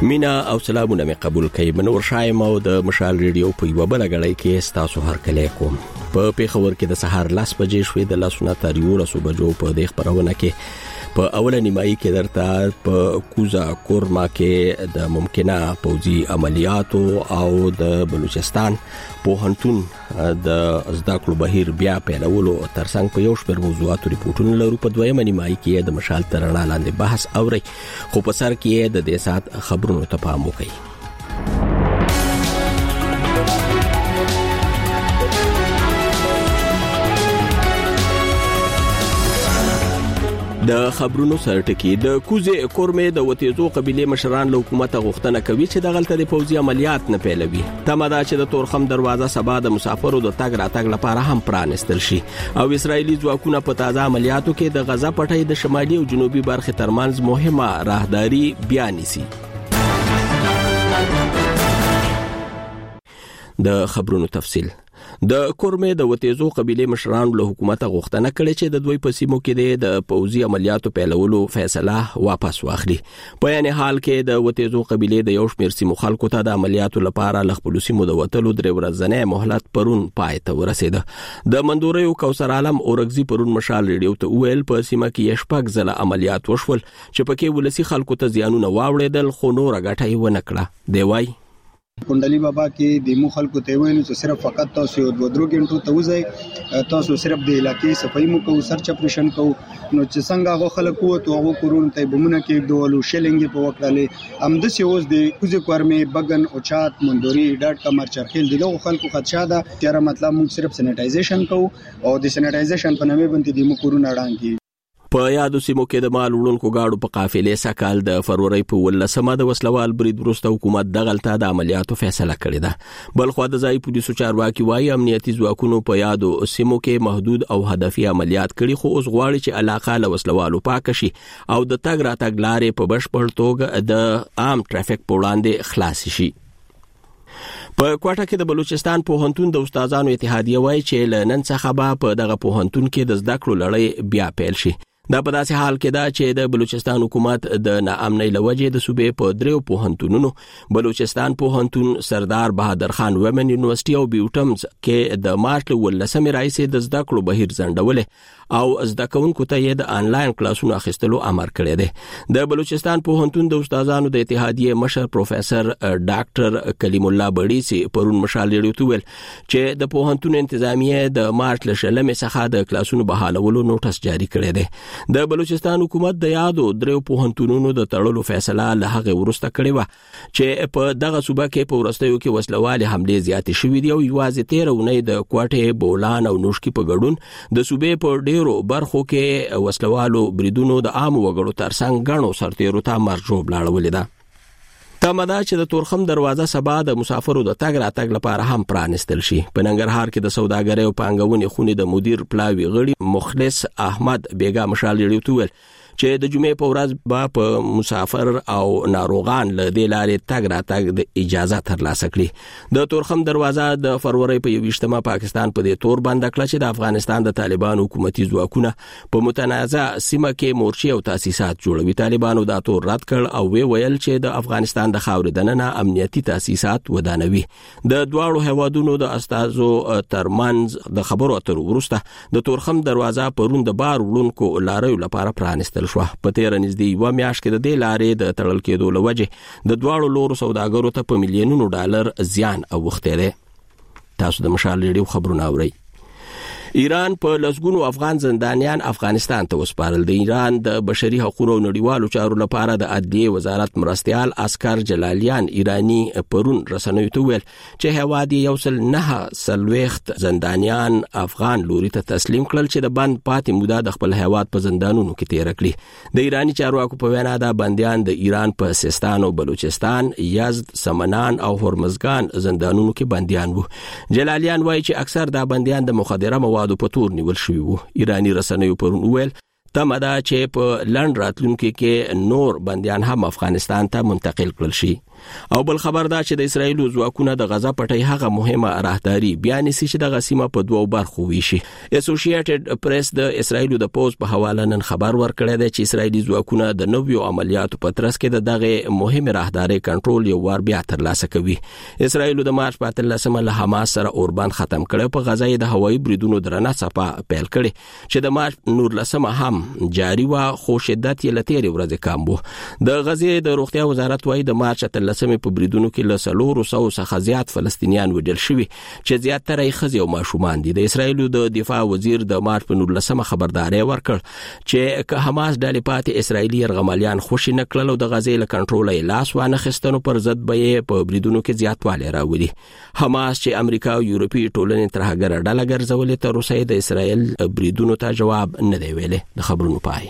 مینا او سلامونه مې قبول کړئ. منور شایم او د مشال ریډیو په یو بل غړی کې تاسو هر کله کوم. په پیښور کې د سحر لاس بجې شوې د لاسونه تر 11 بجو په دې خبرونه کې په اوله نیمایي کې درته په کوزا کورما کې د ممکنه پوځي عملیاتو او د بلوچستان پوهنتون د زده کړو بهیر بیا پیلولو ترڅنګ په یو شمېر موضوعاتو ریپورتونه لرو. په دویمه نیمایي کې د مشال تر رڼا لاندې بحث اوري، خو په سر کې د دې سات خبرونو ته پام وکړئ. د خبرونو سرټکی د کوزه کورمې د وتیزو قبيله مشران له حکومت غوښتنه کوي چې د غلطه د پوځي عملیات نه پیلوي. تمدا چې د تورخم دروازه سبا د مسافرو د تګ راتګ لپاره هم پرانستل شي او اسرایلی ځواکونه په تازه عملیاتو کې د غزا پټۍ د شمالي او جنوبي برخې ترمنځ مهمه راهداري بیان نيسي. د خبرونو تفصیل. د کورمې د وتیزو قبيله مشران له حکومت غوښتنه کړې چې د دوی په سیمو کې د پوځي عملیاتو پیلولو فیصله واپس واخلي. په یعنی حال کې د وتیزو قبيله د یو شمېر سیمو خلکو ته د عملیاتو لپاره له خپل سیمو د وټلو درې ورځې مهلت پرون پای ته ورسېده. د منډوري کوثر عالم اورګزي پرون مشال ریډیو ته ویل په سیمه کې شپږ ځله عملیات وشول چې پکې ولسی خلکو ته زیانونه واوړېدل، خو نور غټي ونه کړه. دی وای کندلی بابا کې د مو خلکو ته ویني چې صرف فقط تاسو د ودرو غنټو ته وځي، تاسو صرف د علاقې صفای مو کو سرچ اپریشن کو نو چې څنګه هغه خلکو ته هغه کورون ته بمونه کې دوالو شلنګ په وکړلې ام د سیوز د کوزه کورمې بغن او چات مندوري ډاټ کمر چرخیل دغه خلکو خدشه ده چې مطلب موږ صرف سینیټایزیشن کو او د سینیټایزیشن په نامه باندې د مو کورون اړان کی. په یادو سیمو کې د مال وړونکو گاډو په قافلې سکهال د فروری په 18 د وسلوال برید وروسته حکومت د غلطه د عملیاتو فیصله کړې ده. بل خو د ځای پولیسو چارواکي وايي امنیتي ځواکونو په یادو سیمو کې محدود او هدفي عملیات کړي، خو اوس غواړي چې علاقه له وسلوالو پاک شي او د تګ راتګ لارې په بشپړ توګه د عام ټرافیک په وړاندې خلاص شي. په کوټه کې د بلوچستان پوهنتون د استادانو اتحادیه وایي چې لنن څخه په دغه پوهنتون کې د زده کړو لړۍ بیا پیل شي. دا په داسې حال کې ده چې د بلوچستان حکومت د ناامنۍ لوجې د صوبې په دریو پوهنتونونو بلوچستان پوهنتون، سردار بهادر خان ومن یونیورسيټي او بیوټمز کې د مارچ 18 راځي د زده کړو بهیر ځنډولې او زده کوونکو ته یې د انلاین کلاسونو اخیستلو امر کړی دی. د بلوچستان پوهنتون د استادانو د اتحادیه مشر پروفیسور ډاکټر کلیم الله بړیسي پرون مشال ریډیو ته ویل چې د پوهنتون انتظامیه د مارچ لشلمې څخه د کلاسونو بحالولو نوټس جاری کړی دی. د بلوچستان حکومت د یادو دریو پوهنتونونو د تړلو فیصله له هغه ورسته کړې و چې په دغه صوبه کې په ورستیو کې وسلوالې حملې زیاتې شوې دي او یوازې 13 اونۍ د کوټه بولان او نوشکی په ګډون د صوبې په ډیرو برخو کې وسلوالو بریدونو د عام وګړو ترڅنګ غنو سرتیرو ته مرجوب لاړولې ده. تمدا چې د تورخم دروازه سبا د مسافرو د تګ راتګ لپاره هم پرانستل شي. په ننګرهار کې د سوداګرۍ او پانګونې خونې د مدیر پلاوی غړي مخلص احمد بیګا مشال ریډیو ته ویل چې د جمعې په ورځ په مسافر او ناروغان له دې لارې تګ راتګ د اجازه ترلاسه کړي. د تورخم دروازه د فروری په 28 پاکستان په دې تور بند کړ چې د افغانستان د طالبانو حکومتي ځواکونه په متنازع سیمه کې مورچې او تاسیسات جوړوي. طالبانو دا تور رد کړ او ویل چې د افغانستان د خاورې دننه امنیتي تاسیسات ودانوي. د دواړو هوادونو د استازو ترمنځ د خبرو اترو وروسته د تورخم دروازه پرون د بار وړونکو لاریو لپاره پرانستل شو. په تیر نږدې و میاشت کې د دې لارې د تړل کېدو لوجه د دواړو لورو سوداګرو ته په ملیونونو ډالر زیان اوښتی دی. تاسو د مشال ریډیو خبرونه اورئ. ایران په لسګونو افغان زندانیان افغانستان ته وسپارل. د ایران د بشري حقوقو نړیوالو چارو لپاره د عدلیه وزارت مرستيال اسکر جلالیان ایرانی پرون رسنیو ته ویل چې هوادي یوصل نه سلويخت زندانیان افغان لوري ته تسلیم کړل چې د بند پاتې موده د خپل هواد په زندانونو کې تیر کړي. د ایرانی چارواکو په وینا دا بنديان د ایران په سیستان او بلوچستان، یزد، سمنان او هرمزګان زندانونو کې بنديان وو. جلالیان وایي چې اکثر دا بنديان د مخدره موادو په تور نیول شوی وو. ایرانی رسنیو پرون ویل تمه ده چې په لند راتلونکو کې نور بنديان هم افغانستان ته منتقل کړل شي. او بل خبر دا چې د اسرایل ځواکونه د غزا پټي هغه مهمه راهداري بیان سي چې د غسیمه په دوو برخو ویشي. اسوسییټډ پریس د اسرایل د پوز په حواله نن خبر ورکړی دی چې اسرایلی ځواکونه د نویو عملیاتو په ترڅ کې دغه مهمه راهداري کنټرول یو ور بیا ترلاسه کوي. اسرایل د مارچ په 13 له حماس سره اوربان ختم کړ، په غزا د هوایي بریدونو درنه صفه پیل کړي چې د مارچ 19 هم جاری و، خو شدت یې لتیری ورځ کم وو. د غزې د روغتیا وزارت وايي د مارچ لسمه په بریدونو کې له 300 څخه زیات فلسطینیان وژل شوي چې زیاتره یې ښځې او ماشومان دي. د اسرایل د دفاع وزیر د مارچ په 19 خبرداري ورکړ چې که حماس ډلې پاتې اسرایلی یرغمالیان خوشي نه کړل او د غزې له کنټرول یې لاس وانه خستنو پر ضد به په بریدونو کې زیاتوالی راوړي. حماس چې امریکا او یورپي ټولنې ترهګر ډله ګرځولې تر اوسه د اسرایل بریدونو ته جواب نه دی ویلي. د خبرونو پای.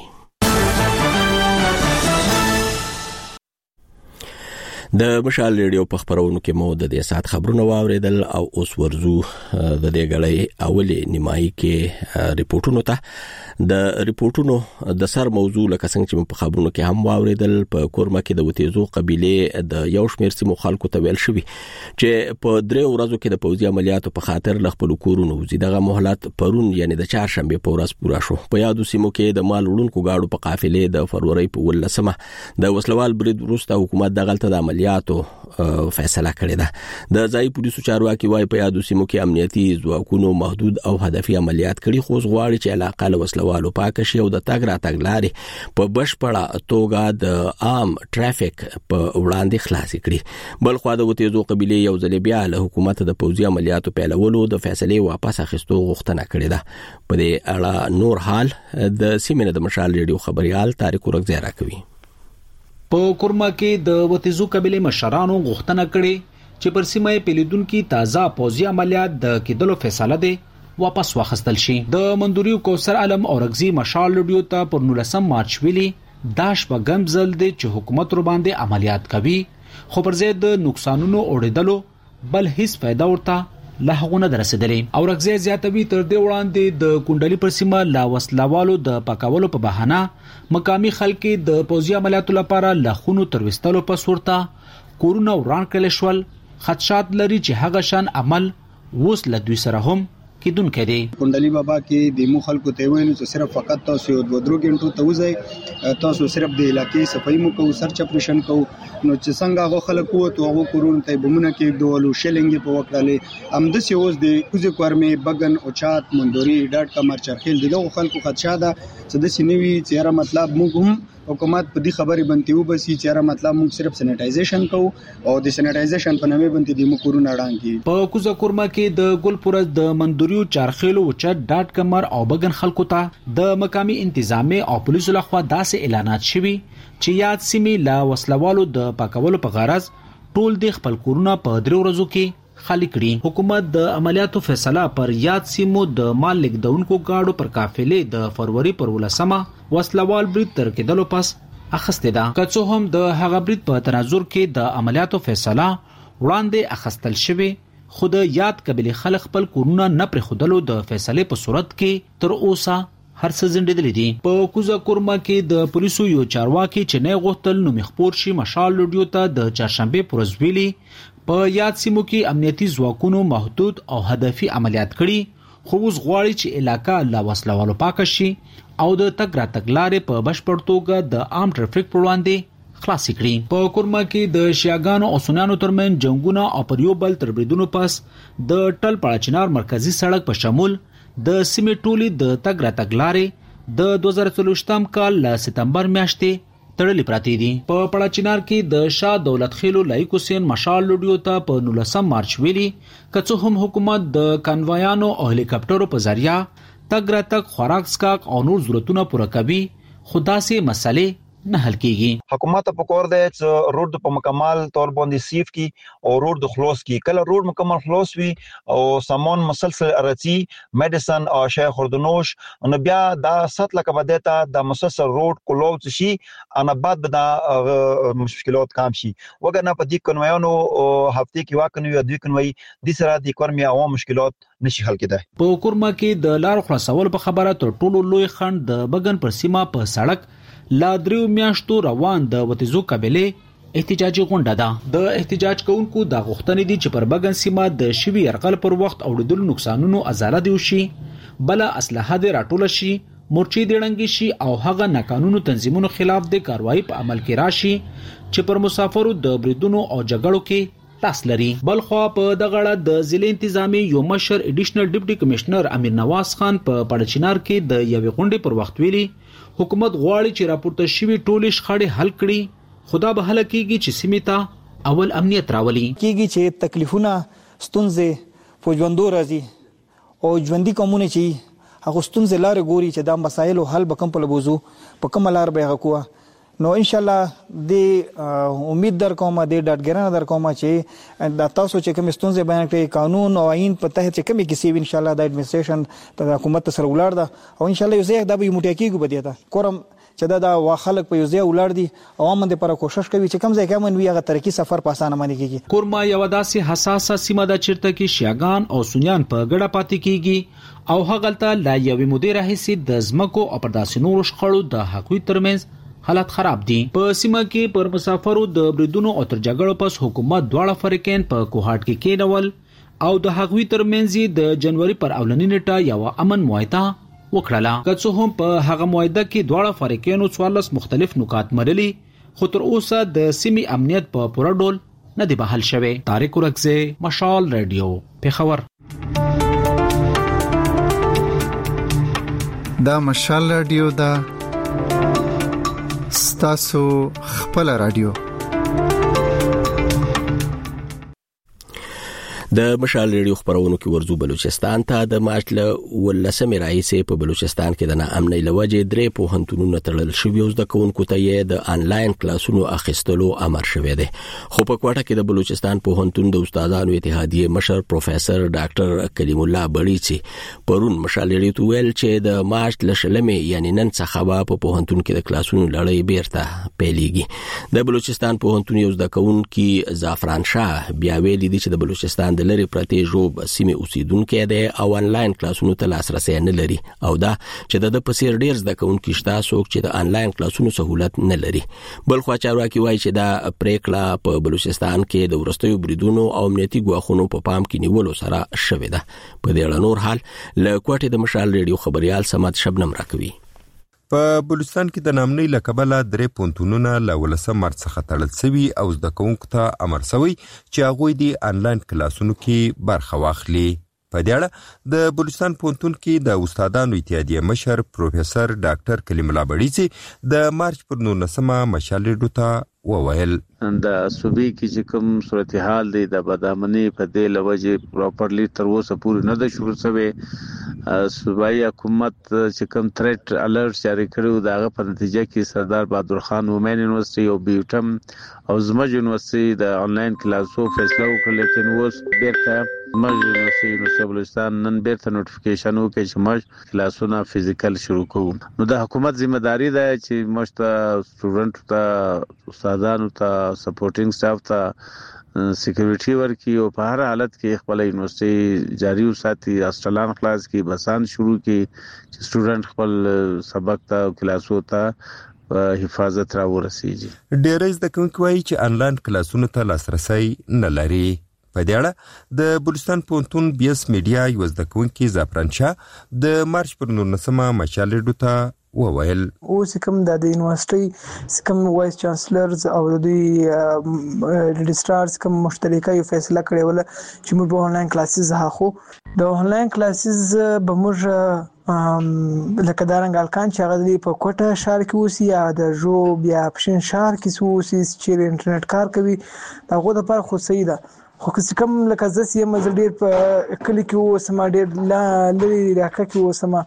د مشال ریډیو په خبرونو کې مو د دې سات خبرونه واوریدل او اوس ورزو د دې غړې اولي نیمایي کې ریپورتونو ته. د ریپورتونو د سر موضوع لکه څنګه چې په خبرونو کې هم واوریدل، په کورما کې د وتیزو قبيله د یو شمېر سیمو خلکو ته ویل شوی چې په 3 ورځو کې د پوځي عملیاتو په خاطر لغپل کورونو وزي. دغه مهلت پرون یعنی د چهارشنبه په ورځ پورا شو. په یادو سیمو کې د مال وړونکو گاډو په قافلې د فروری په 18 د وسلوال برید وروسته حکومت دغلته د عملیاتو فیصله کړې ده. د ځای پولیسو چارواکي وايي په یادو سیمو کې امنیتي ځواکونو محدود او هدفي عملیات کړي، خو غواړي چې علاقه له وسلوالو پاک شي او د تګ راتګ لارې په بشپړه توګه د عام ټرافیک په وړاندې خلاص کړي. بل خو د وتیزو قبيله یو ځل بیا له حکومت د پوځي عملیاتو پیلولو د فیصلې واپس اخیستو غوښتنه کړې ده. په دې اړه نور حال د سیمینه د مشال ریډیو خبريال طارق ورغزی راکوي. په کورما کې د وتیزو قبيله مشرانو غوښتنه کړې چې پر سیمه پیلیدونکو تازه پوځي عملیات د کېدلو فیصله ده واپس واخیستل شي. د منځوري کوثر عالم اورغزی مشال ریډیو ته پر 19 مارچ ویلي داش په ګمزل دي چې حکومت ور باندې عملیات کوي، خو پر ضد د نقصانونو اوریدلو بل هیڅ फायदा ورته لهغونه درسېدلې. اورغزی زیاتوي تر دې وړاندې د کونډلي پر سیمه لا وسلوالو د پاکولو په بهانه مقامی خلک د پوځي عملیاتو لپاره لخونو ترويستلو په صورت کورونه وران کړل شول. خدشات لري چې هغه شان عمل ووس لدوی سره هم کیدونکې دي. کونډلی بابا کې د مو خلکو ته ویني چې صرف فقط تاسو یو 2 غنټو ته وځي، تاسو صرف د علاقې صفای مو کو سرچ اپریشن کو نو چې څنګه هغه خلکو ته هغه کورونه ته بمونه کې دوالو شلنګ په وکړاله امد سي اوس د کوزي کورمه بغن او چات مندوري ډاټ کمر چرخیل دغه خلکو خدشا ده چې د سینوي چیرې مطلب موږ هم حکومت په دې خبرې باندې وبسي چې مطلب موږ صرف سینیټایزیشن کوو او د سینیټایزیشن په نامه باندې د مکورونه اړانګي. په کوزه کورما کې د ګلپورز د مندوریو چارخیلو چت ډاټ کمر او بغن خلکو ته د مقامی انتظامی او پولیسو لخوا داسې اعلانات شوي چې یاد سیمې لا وسلوالو د پاکولو په غرض ټول د خپل کورونه په 3 ورځو کې خالی کړي. حکومت د عملیاتو فیصله پر یاد سیمو د مال لیکدونکو گاډو پر قافلې د فروری پر 18 وسلوال برید تر کېدلو پس اخسته ده. که څه هم د هغه برید په تناظر کې د عملیاتو فیصله وړاندې اخستل شوی، خود یاد قبيله خلک خپل کورونه نه پر خودلو د فیصله په صورت کې تر اوسه هر څه زندېدل دي. په کوزه کورما کې د پولیسو یو چارواکي چې نه غوښتل نو مخپور شي مشال ریډیو ته د چهارشنبه پرځ ویلي په یاد سیمو کې امنیتي ځواکونو محدود او هدفي عملیات کړي، خو اوس غواړي چې علاقې لا وسلوالو پاک شي او د تګ راتګ لارې په بشپړ توګه د عام ټرافیک پر وړاندې خلاص کړي. په کورما کې د شیاګانو او سنانو ترمن جنگونه او پر یو بل تر بریدونو پس د ټل پړاچنار مرکزی سړک په شمول د سیمې ټولي د تګ راتګ لارې د 2023 کال ل سپتمبر میاشتې تړلې پراته دي. په پړاچنار کې د شاه دولت خیلو لایق حسین مشال لوډیو ته په 19 مارچ ویلي کڅو هم حکومت د کانوایانو او هلیکاپټرو په ذریعہ تګ راتګ خوراک سکاک او نور ضرورتونه پوره کوي، خدا سي مسلې نه حل کیږي. حکومت په کور دی چې روډ په مکمل تور باندې سیف کی او روډ د خلاص کی. کله روډ مکمل خلاص وي او سامان مسلسل ارتی میډیسن او شای خوردنوش نو بیا دا سطل کبدتا د مسلسل روډ کولوت شي انا بعد دا مشکلات کم شي. وګنه په دې کنویانو هفته کې واکنوي د دوی کنوي د سره د اکونومي عوام مشکلات نشي حل کېدای. په کورما کې د لار خلاصول په خبره تر ټولو لوی خند د بغن پر سیمه په سړک لا دریو میاشتو روان د وتیزو قبيله احتجاجي غونډه ده. د احتجاج کوونکو د غوښتنې دي چې پر بغن سیمه د شوی يرغل پر وخت اوریدل نقصانونو ازاله دی شي، بل اسلحه د راټول شي، مورچې د ړنګي شي او هغه ناقانونو تنظیمونو خلاف د کاروایی په عمل کې راشي چې پر مسافرو د بریدونو او جګړو کې لاس لري. بل خو په دغه اړه د ضلع انتظامی یو مشر ایډیشنل ډیپټي کمشنر امیر نواز خان په پړچینار کې د یوې غونډې پر وخت ویلي حکومت غواړي چې راپورته شوی ټولې شخړې حل کړي، خدا به هله کیږي چې سیمه ته اول امنیت راولي کیږي چې تکلیفونه ستونزې په ژوندو راځي او ژوندۍ کومونه چې هغه ستونزې لار ګوري چې دا مسایل حل بکم په لبوزو په کوم لار به هغه نو ان شاء الله د امید در کوم د ډاټګرانه در کوم چې د تاسو چې کوم ستونزې بیان کړي قانون او آئین په تحت چې کومې کیسې ان شاء الله د اډمنستریشن د حکومت سره ولر ده او ان شاء الله یو ځای د به موټی کیږي بدیته کورم چې دا واخلک په یو ځای ولر دي عوام د پر کوشش کوي چې کوم ځای کې من وی هغه ترقی سفر په اسانه باندې کیږي. کورما یو داسې حساسه سیمه د چیرته کې شیاغان او سنیان په ګډه پاتې کیږي او هغلته لا یو مدیر هیڅ د زمکو او پرداسي نور شخړو د حقوقي ترمنځ حالت خراب دي. په سیمه کې پر مسافرو د بریدونو او تر جګړو پس حکومت دواړه فریقین په کوهاټ کې کېنول او د حقوقي ترمنځ د جنوري پر اولنی نیټه یو امن معاهده وکړه. که څه هم په هغه معاهده کې دواړه فریقینو 14 مختلف نکات مرلي خو تر اوسه د سیمې امنیت په پوره ډول نه دی بحال شوی. طارق ورکزه، مشال رادیو، پیښور. دا مشال رادیو دا ستاسو خپل رادیو. د مشال ریډیو خبرونو کې ورزو بلوچستان ته د مارچ له 18 راهیسې په بلوچستان کې د ناامنۍ لوجې درې پوهنتونونو تړل شوي او د کوونکو ته یې د انلاین کلاسونو اخیستلو امر شوی دی. خو په کوټه کې د بلوچستان پوهنتون د استادانو اتحادیې مشر پروفیسور ډاکټر کلیم الله بړیچی پرون مشال ریډیو ته ویل چې د مارچ له شلمې یعنی نن څخه په پوهنتون کې د کلاسونو لړۍ بیرته پیلېږي. د بلوچستان پوهنتون یو د کوونکي زعفران شاه بیا ویلي دي چې د بلوچستان د لری پرتې ژوب سیمه اوسیدونکو دی او انلاین کلاسونو ته لاسرسي نه لري او دا چې د پسیر ډیر زده کوونکو شته څوک چې د انلاین کلاسونو سہولت نه لري. بل خو چارواکي وایي چې دا پریکړه په بلوچستان کې د ورستیو بریدونو او امنیتي ګواښونو په پام کې نیولو سره شوې ده. په دې اړه نور حال له کوټې د مشال ریډیو خبريال سمات شبنم راکوي. په بلوچستان کې د نامنۍ لقبله درې پونتونونه له 18 مارچ څخه تړل شوي او زده کوونکو ته امر شوی چې هغوی د انلاین کلاسونو کې برخه واخلي. په دې اړه د بلوچستان پونتون کې د استادانو اتحادیې مشر پروفیسور ډاکټر کلیم الله بړیچی د مارچ پر 19مه مشال ریډیو ته وویل د صوبې کې چې کوم صورتحال دی د بدامنۍ په دې لوجې پراپرلی تر اوسه پورې نه ده شروع شوی. صوبایي حکومت چې کوم تھریټ الرټ جاری کړو دغه په نتیجه کې سردار بهادر خان وومن یونیورسيټي او بیوټم او زموږ یونیورسيټي د انلاین کلاسو فیصله وکړه، لیکن اوس بیرته زموږ یونیورسيټي بلوچستان نن بیرته نوټیفیکیشن وکړي چې موږ کلاسونه فزیکل شروع کوو. نو د حکومت ذمہ داری ده چې موږ ته سټوډنټ ته استادانو ته سپورټینګ سټاف ته سکیورټي ورکي او په هر حالت کې خپل یونیورسيټي جاری وساتي، هاستلان خلاص کی بسان شروع کی چې سټوډنټ خپل سبق ته کلاسو ته حفاظت را ورسیږي. ډیرې زده کوونکي وایي چې انلاین کلاسونو ته لاسرسي نه لري. په دې اړه د بلوچستان پونتون بیس میډیا یو زده کوونکي زعفران شاه د مارچ پر 19مه مشال ریډیو ته وویل اوس کوم د یونیورسيټي کوم وایس چانسلرز او د رجسټرارز کوم مشترکه یو فیصله کړې وله چې موږ آنلاین کلاسز هاخو د آنلاین کلاسز به موږ لکه دارنګ الکان چې هغه په کوټه شهر کې اوسي یا د ژوب یا پښین شهر کې اوسي چې انټرنیټ کار کوي هغه د پر خو صحیح ده. خو کوم لکه زس یم ډیر په کلی کې اوسم ډیر لري راکه کې اوسم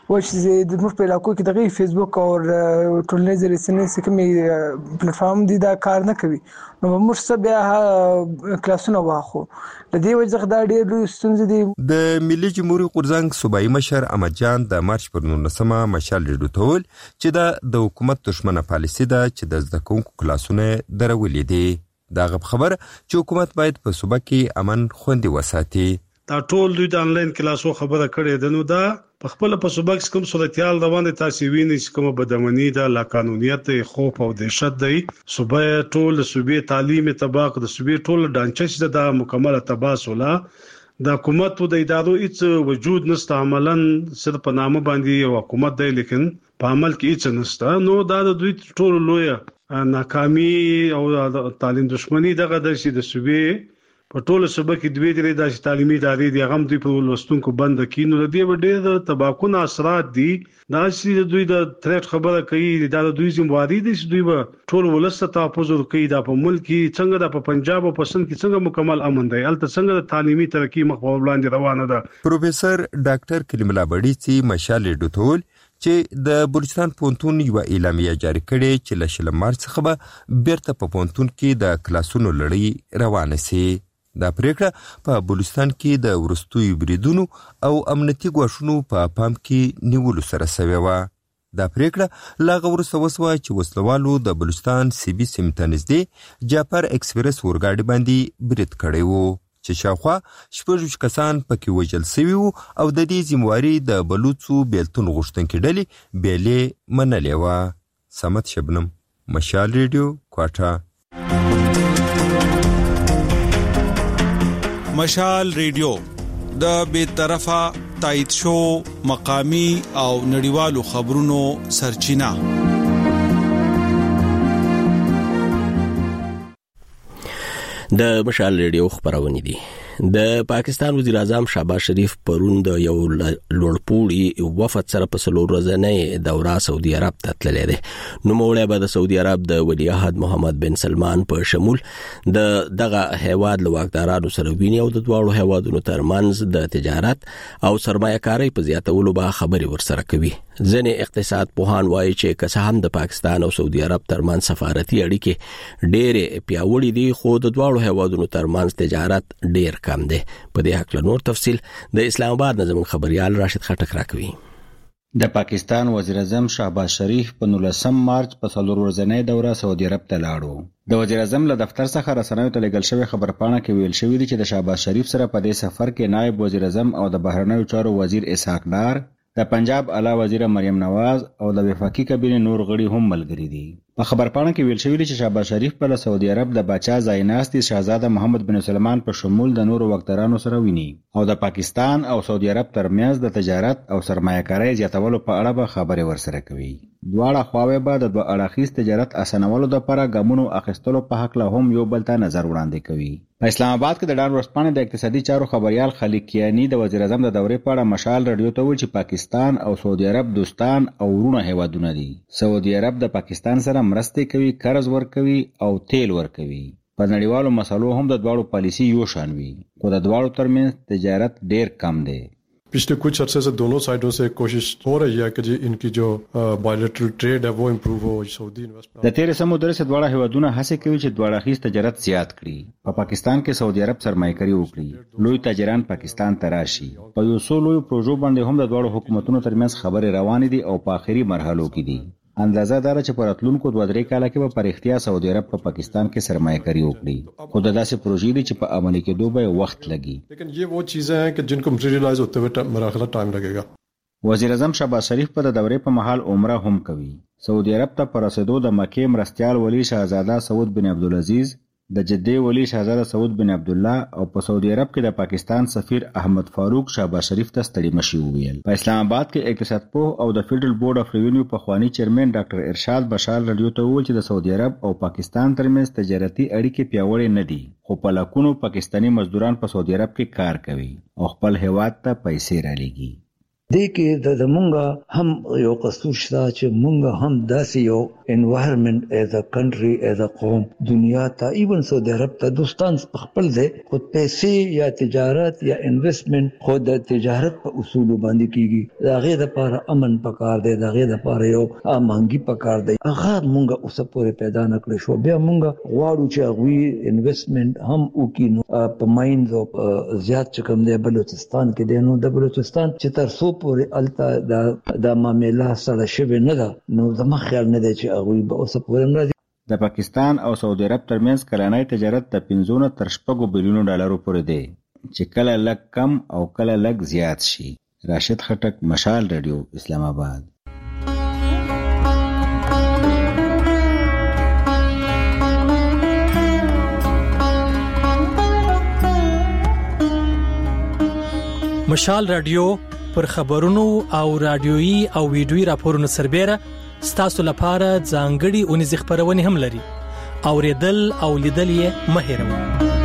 و چې د موږ په علاقو کې دغه فیسبوک او ټولنیز رسنۍ کومې پلیټ فارم دي دا کار نه کوي نو موږ څه بیا کلاسونه واخو د دې وجه دا ډېر لوی ستونزې دي. د ملي جمهوریت غورځنګ صوبایي مشر احمد جان د مارچ پر 19مه مشال ډیډوتول چې د حکومت دښمنه پالیسي ده چې د زده کوونکو کلاسونه درولې دي. دا خبر چې حکومت باید په صوبه کې امن خوندي وساتي. دا ټول دوی د انلاین کلاسو خبره کړې ده نو دا په خپل په صوبه کې کوم صورتحال روان دي تاسو وینئ چې کومه بدامني ده لا قانونیت خوف او دهشت دی صوبه ټول صوبې تعلیم تباق د صوبې ټول ډانچه چې دا مکمله تباسوله د حکومت او د ادارو هیڅ وجود نشته عملاً صرف په نامه باندې یو حکومت دی لیکن په عمل کې هیڅ نشته نو دا د دوی ټول لوی ناکامي او تعلیم دښمنی دغه د شي د صوبې په ټول صوبه کې دوی درې د تعلیمي ادارې د غم دوی په لوستونکو بند کینو د دې ډېر تباکونه اثرات دي دا چې دوی د تھریټ خبره کوي دا د دوی ذمہواری دي چې دوی به ټول ولست تحفظ کوي دا په ملک کې څنګه د پنجاب او پسند کې څنګه مکمل امن دی الته څنګه د تعلیمي ترقی مخ په وړاندې روانه ده. پروفیسور ډاکټر کلیم الله بډیڅي مشال ډوتول چې د بلوچستان پونتون یو اعلامیه جاری کړې چې له شل مارچ څخه به بیرته په پونتون کې د کلاسونو لړۍ روانه سي. دا پریکړه په بلوچستان کې د ورستوي بریدونو او امنیتي ګواښونو په پام کې نیولو سره شوې وه. دا پریکړه لا وروسته وسوه چې وسلوالو د بلوچستان سی بي سیمې ته نږدې جعفر ایکسپریس اورګاډي باندې برید کړی و چې شاوخوا 6 کسان پکې وژل شوي وو او د دې ذمہواري د بلوڅو بیلتون غوښتونکي ډلې بیلې منلې وه. صمد شبنم، مشال ریډیو، کوټه. مشال ریډیو د بیطرفه تایید شو مقامی او نړیوالو خبرونو سرچینه. د مشال ریډیو خبرونه دي. د پاکستان وزیر اعظم شهباز شریف پرون د یو لوړپوړي وفد سره په څلور ورځې دوره سعودي عرب ته تللی دی. نو موړی به د سعودي عرب د ولی عهد محمد بن سلمان په شمول د دغه هیواد له واکدارانو سره ویني او د دواړو هیوادونو ترمنځ د تجارت او سرمایه‌کارۍ په زیاتولو به خبرې ورسره کوي. ځینې اقتصاد پوهان وایي چې که هم د پاکستان او سعودي عرب ترمنځ سفارتي اړیکې ډېرې پیاوړې دي خو د دواړو هیوادونو ترمنځ تجارت ډېر کم دی. په دې حق له نور تفصیل د اسلام آباد نظم خبريال راشد خټک راکوي. د پاکستان وزیر اعظم شهباز شریف په 19 مارچ په څلور ورځنۍ دوره سعودي عرب ته لاړو. د وزیر اعظم له دفتر څخه رسنیو ته لېږل شوی خبرپاڼه کې ویل شوی دی چې د شهباز شریف سره په دې سفر کې نائب وزیر اعظم او د بهرنیو چارو وزیر اسحاق ډار، د پنجاب اعلی وزیر مریم نواز او د وفاقي کابینې نور غړي هم ملګري دي. په خبرپاڼه کې ویل شوی دی چې شهباز شریف په سعودي عرب د باچا ځایناستي شاهزاده محمد بن سلمان په شمول د نورو واکدارانو سره ویني او د پاکستان او سعودي عرب ترمنځ د تجارت او سرمایه‌کارۍ زیاتولو په اړه به خبرې ورسره کوي. دواړه خواوې به د دوه اړخیز تجارت اسانولو لپاره ګامونو اخیستلو په حق له هم یو بل ته نظر وړاندې کوي. په اسلام آباد کې د ډان ورځپاڼې د اقتصادي چارو خبريال خالد کیانی د وزیر اعظم د دورې په اړه مشال رادیو ته ویل چې پاکستان او سعودي عرب دوستان او ورونه هیوادونه دي. سعودي عرب د پاکستان سره مرستې کوي، قرض ورکوي او تیل ورکوي. په نړیوالو مسلو هم د دواړو پالیسی یو شان وي خو د دواړو ترمنځ تجارت ډیر کم دی. पिछले कुछ अरसे से दोनों साइडों से कोशिश हो रही है कि इनकी जो बायलैटरल ट्रेड है वो इम्प्रूव हो. Saudi investment د تیرې سمندر سره دواړه هیوادونه هڅه کوي چې دواړه اخیز تجارت زیات کړي. په پاکستان کې سعودي عرب سرمایه‌کاري وکړي، لوی تاجران پاکستان ته راشي. په یو څو لوی پروژو باندې هم د دواړو حکومتونو ترمنځ خبرې روانې دي او په آخري مرحلو کې دي. اندازه دار چې پر راتلونکو 2-3 کال کې به پر اختیار سعودي عرب په پاکستان کې سرمایه‌کاري وکړي. خو د داسې پروژې دي چې په عملي کېدو به وخت لګي. لیکن ये वो चीजें हैं कि जिनको मटेरियलाइज होते हुए मराहला टाइम लगेगा. وزیر اعظم شهباز شریف په د دورې په مهال عمره هم کوي. سعودي عرب ته پر رسیدو د مکې مرستيال ولی شاهزاده سعود بن عبدالعزیز، د جدې ولی شاهزاده سعود بن عبد الله او په سعودي عرب کې د پاکستان سفیر احمد فاروق شهباز شریف ته ستړي مشي وویل. په اسلام آباد کې اقتصاد پوه او د فیډرل بورډ اف ریوینیو پخوانی چیرمن ډاکټر ارشاد بشار رادیو ته وویل چې د سعودي عرب او پاکستان ترمنځ تجارتي اړیکې پیاوړې نه دي خو په لکونو پاکستانی مزدوران په سعودي عرب کې کار کوي او خپل هیواد ته پیسې رالېږي. دې کې د مونږه هم یو قصور شته چې مونږه هم داسې یو انوایرنمنت ایز ا کنټری ایز ا قوم دنیا ته ایون سعودي عرب ته دوستان خپل دي خو پیسې یا تجارت یا انویسټمنټ خو د تجارت په اصول باندې کیږي دا غي د لپاره امن پکار دی دا غي د لپاره یو امانګي پکار دی هغه مونږه اوس پورې پیدا نکړې شو بیا مونږه غواړو چې غوي انویسټمنټ هم وکینو په ماینز او زیات چکم دی بلوچستان کې دی نو د بلوچستان چې تر څو پورې الته د معاملې سره شوی نه ده نو زما خیال نه دی چې هغه به اوس پورې نه د پاکستان او سعودي عرب ترمنځ کلنی تجارت د 15 تر 6 بلیونو ډالرو پورې دی چې کله لږ کم او کله لږ زیات شي. راشد خټک، مشال رادیو، اسلام آباد. مشال رادیو پر خبرونو او رادیويي او ویډیويي راپورونو سربېره ستاسو لپاره ځانګړي اونیزې خبرونه هم لري. اوریدل او لیدل یې مه هېروئ.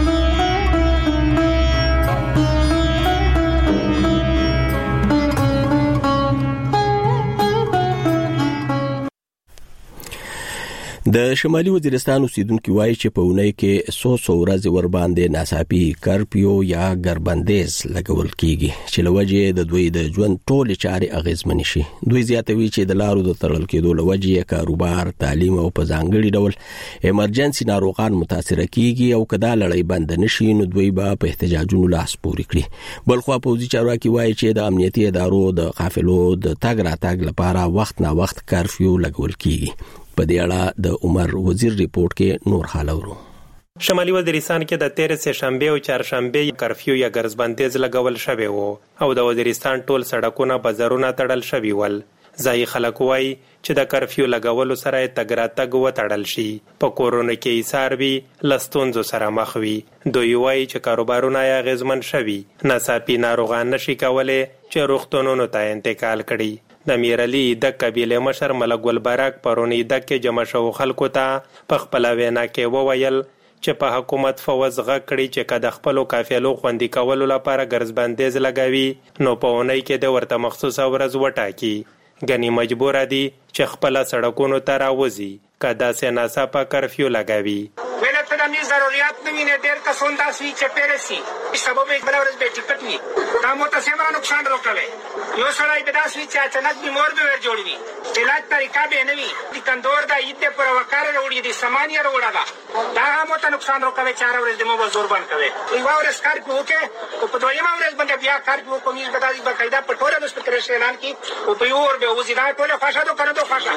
د شمالي وزیرستان اوسیدونکو وایي چې په اونۍ کې 100 ورځې ور باندې ناڅاپي کرفیو یا ګربندیز لګول کیږي چې لوجه د دوی د ژوند ټول چارې اغیزمن شي. دوی زیاتوي چې د لارو د تړل کېدو لوجه کاروبار، تعلیم او په ځانګړي ډول ایمرجنسي ناروغان متاثر کیږي او کدا لړۍ بند نشي نو دوی به په احتجاجونو لاس پوري کړي. بلخو پوځي چارواکي وایي چې د امنیتي ادارو د قافلو د تګ راتګ لپاره وخت نا وخت کرفیو لګول کیږي. په دې اړه د عمر وزیر ریپورت کې نور حالورو. شمالي وزیرستان کې د 13 شنبه او چهارشنبه کرفیو یا ګرځبندیز لګول شوی وو او د وزیرستان ټول سړکونه بازارونه تړل شوی ول. ځای خلک وایي چې د کرفیو لګولو سره تګ راتګ وتړل شي په کورونه کې ایثار وي لستونزو سره مخ وي. دوی وایي چې کاروبارونه یې اغیزمن شوي ناڅاپي ناروغان نشي کولای چې روغتونونو ته انتقال کړي. د میرعلي د قبیله مشر ملک ګل براک پرونی د کې جمع شو خلکو ته په خپل وینا کې وویل چې په حکومت فوز غکړي چې کده خپل قافلو خوندي کولو لپاره ګرځبندیز لګوي نو په اونۍ کې د ورته مخصوصه ورځ وټاکي. غني مجبور دي چې خپل سړکونو ته راوځي کدا سه ناڅاپه کرفیو لګوي. ولته د می ضرورت نه ویني ډېر کسون داسي چې پیرسي سبب یې بل ورځ به ټیکټ ني دا مو ته سمره نقصان روکوي. یو سړی به داسي چې اچانک بیمار به ور جوړوي علاج طریقہ به نه وي د کندور دا ایته پر وکړ وروړي دي سامانیه وروړه دا مو ته نقصان روکوي. 4 ورځې مو زور بند کوي یو ورځ کار کوو کې او په دویمه ورځ باندې بیا کار کوو کومې بدایي باقاعده په ټوله مستقره اعلان کی او په یو ور به وځي دا ټوله فاشادو کړو فاشا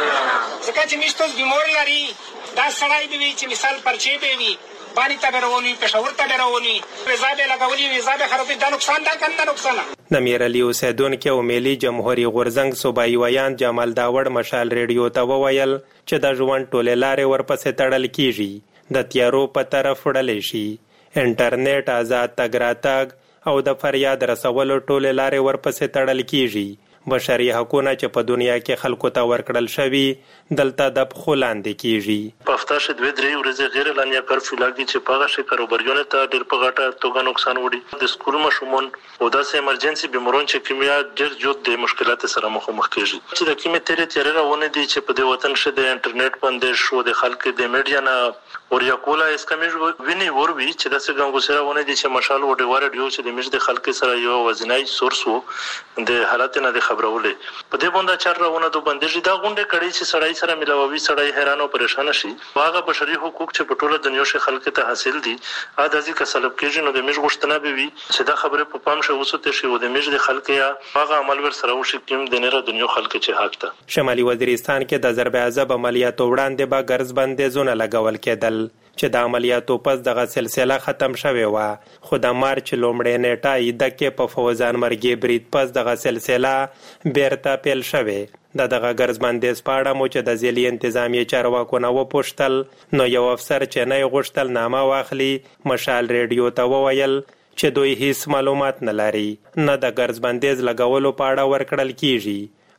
ځکه چې میشتو بیمار لري دا سړی به چې مثال پرچې به وي باندې تبرونی پښور تبرونی ویزا به لګولي ویزا به خرابې دا نقصان دا کنده نقصان. د میرعلي اوسیدونکو او ملي جمهوریت غورزنګ صوبایي ویان جمال داوړ مشال ریډیو ته وویل چې د ژوند ټولې لارې ورپسې تړل کیږي د تیارو په طرف وړل شي انټرنیټ آزاد تګ راتګ او د فریاد رسولو ټولې لارې ورپسې تړل کیږي. بشري حقوقونه چې په دنیا کې خلکو ته ورکړل شوي دلته د پخو لاندې کیږي. په هفته کې 2-3 ورځې غیر اعلانیه کرفیو لاګي چې په هغه شي کاروباریانو ته ډېر په غټه توګه نقصان وړي. د سکول ماشومان او داسې ایمرجنسي بیمارون چې کیمیا ډېر جوړ د مشکلاتو سره مخ کیږي چې د کیمې تیارې راونه دي چې په دې وطن شه د انټرنیټ باندې شو د خلکو د میډیا نه اوریا کولا اس کمیج ویني وروي چې داسې ګنګو سره ونه دي چې مشال وډي ورډیو چې د میډ د خلکو سره یو وزنای سورس وو د حالت نه د خبرولې په دې باندې چار راونه دوه بندیږي دا غونډه کړي چې سړی سره ملاوي سړی حیران او پریشان شي. واغه بشري حقوق چې په ټوله دنیا کې خلکو ته حاصل دي ا داسې کسلب کېږي نو د میډ غوښتنه به وي چې دا خبره په پام شو وسوته شي او د میډ د خلکو یا واغه عمل ور سره وشي کوم د نړۍ دنیا خلکو چې حق ته. شمالي وزیرستان کې د ضرب عذاب عملیاتو وړاندې به ګرځبندیزونه لګول کېدل چې د عملیاتو پس دغه سلسله ختم شوه و خو د مارچ لومړۍ نیټه د کې په فوزان مرګي برید پس دغه سلسله بیرته پیل شوه. دغه ګرځبندیز پاړه مو چې د ځلې انتظامی چارواکو نه وپوښتل نو یو افسر چې نه غوښتل نامه واخلي مشال ریډیو ته وویل چې دوی هیڅ معلومات نه لري نه د ګرځبندیز لګولو پاړه ورکړل کیږي.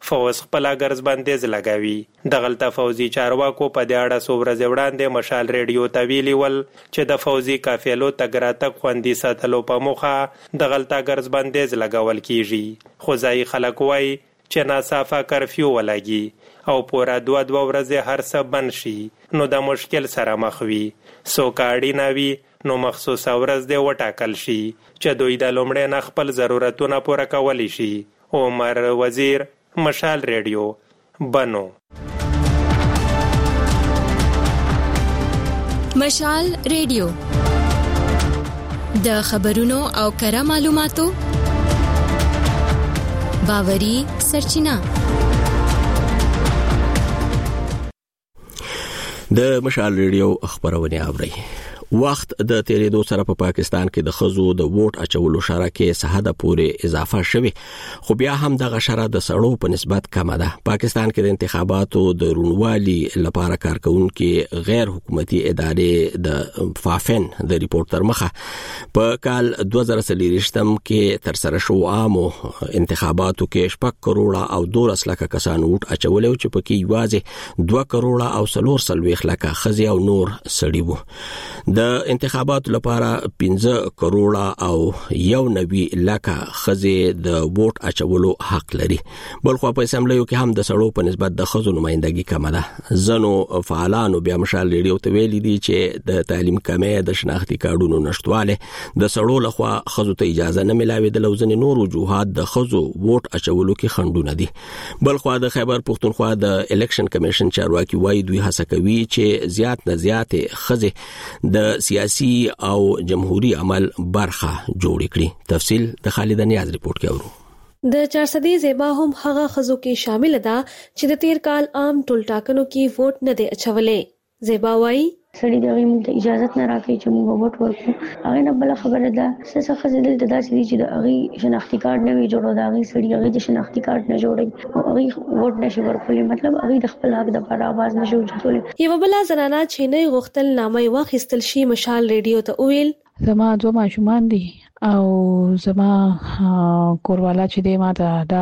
فوز خپل غرض بندیز لګاوي. دغلطه فوزي چارواکو په دې اړه څو ورځې وړاندې مشال ریډیو ته ویلي ول چې د فوزي قافلو تګ راتګ خوندي ساتلو په موخه دغلطه غرض بندیز لګول کیږي. خو ځایي خلک وایي چې ناصافه کرفیو ولګي او پورا 2 ورځې هر څه بند شي نو د مشکل سره مخ وي. څوک اړینه وي نو مخصوصه ورځ دې وټاکل شي چې دوی د لومړی نه خپل ضرورتونه پوره کولی شي. عمر وزیر، مشال ریډیو، بنو. مشال ریډیو د خبرونو او کره معلوماتو باوري سرچینه. د مشال ریډیو خبرونه اوري. وخت د تیریدو سره په پاکستان کې د خزو د ووټ اچولو شرکه سهده پورې اضافه شوه، خو بیا هم دغه شرکه د سړو په نسبت کم ده. پاکستان کې د انتخاباتو د رونوالي لپاره کارکونکو غیر حکومتي ادارې د فافن د ریپورت تر مخه په کال 2023 کې تر سره شو عامو انتخاباتو کې 6 کروڑه او 12 لک کسان ووټ اچول او چې پکې یوازې 2 کروڑه او 4 لک خزي او نور سړي وو. د انتخاباتو لپاره 15 کروڑه او 1.9 لک خزي د ووټ اچولو حق لري. بلخو په اسمبلیو کې هم د سړو په نسبت د خزو نمائندګي کم ده. زنو فعالانو بیا مشال ریډیو ته ویلي دي چې د تعلیم کمه د شناختی کارډونو نشټواله د سړو لخوا خزو ته اجازه نه ملاوي د لوزن نور وجوهات د خزو ووټ اچولو کې خندونه دي. بلخو د خیبر پختونخوا د الیکشن کمیشن چارواکي وایي دوی هڅه کوي چې زیات نه زیات خزي د سیاسي او جمهوریت عمل برخه جوړ کړي. تفصیل د خالد نیاز ریپورت کې اورو. د 400 زیبا هم هغه خزو کې شامل ده چې د تیر کال عام ټول ټاکنو کې ووټ نه دی اچولې. زیبا وایي سړي دغه موږ اجازه نه راکړي چې موږ ووټ ورکړو. هغه نه بل خبره ده څه خزل د داسې دي چې د هغه شناختی کارت نه وي جوړو، دا هغه سړي هغه د شناختی کارت نه جوړي او هغه ووټ نشي ورکولای، مطلب هغه د خپل حق د لپاره आवाज نشي ورکولای. یو بل زنانه چې نه غوښتل نامه واخیستل شي مشال ریډیو ته ویل زما 2 ماشومان دي او زما کوروالا چې دی ما ته دا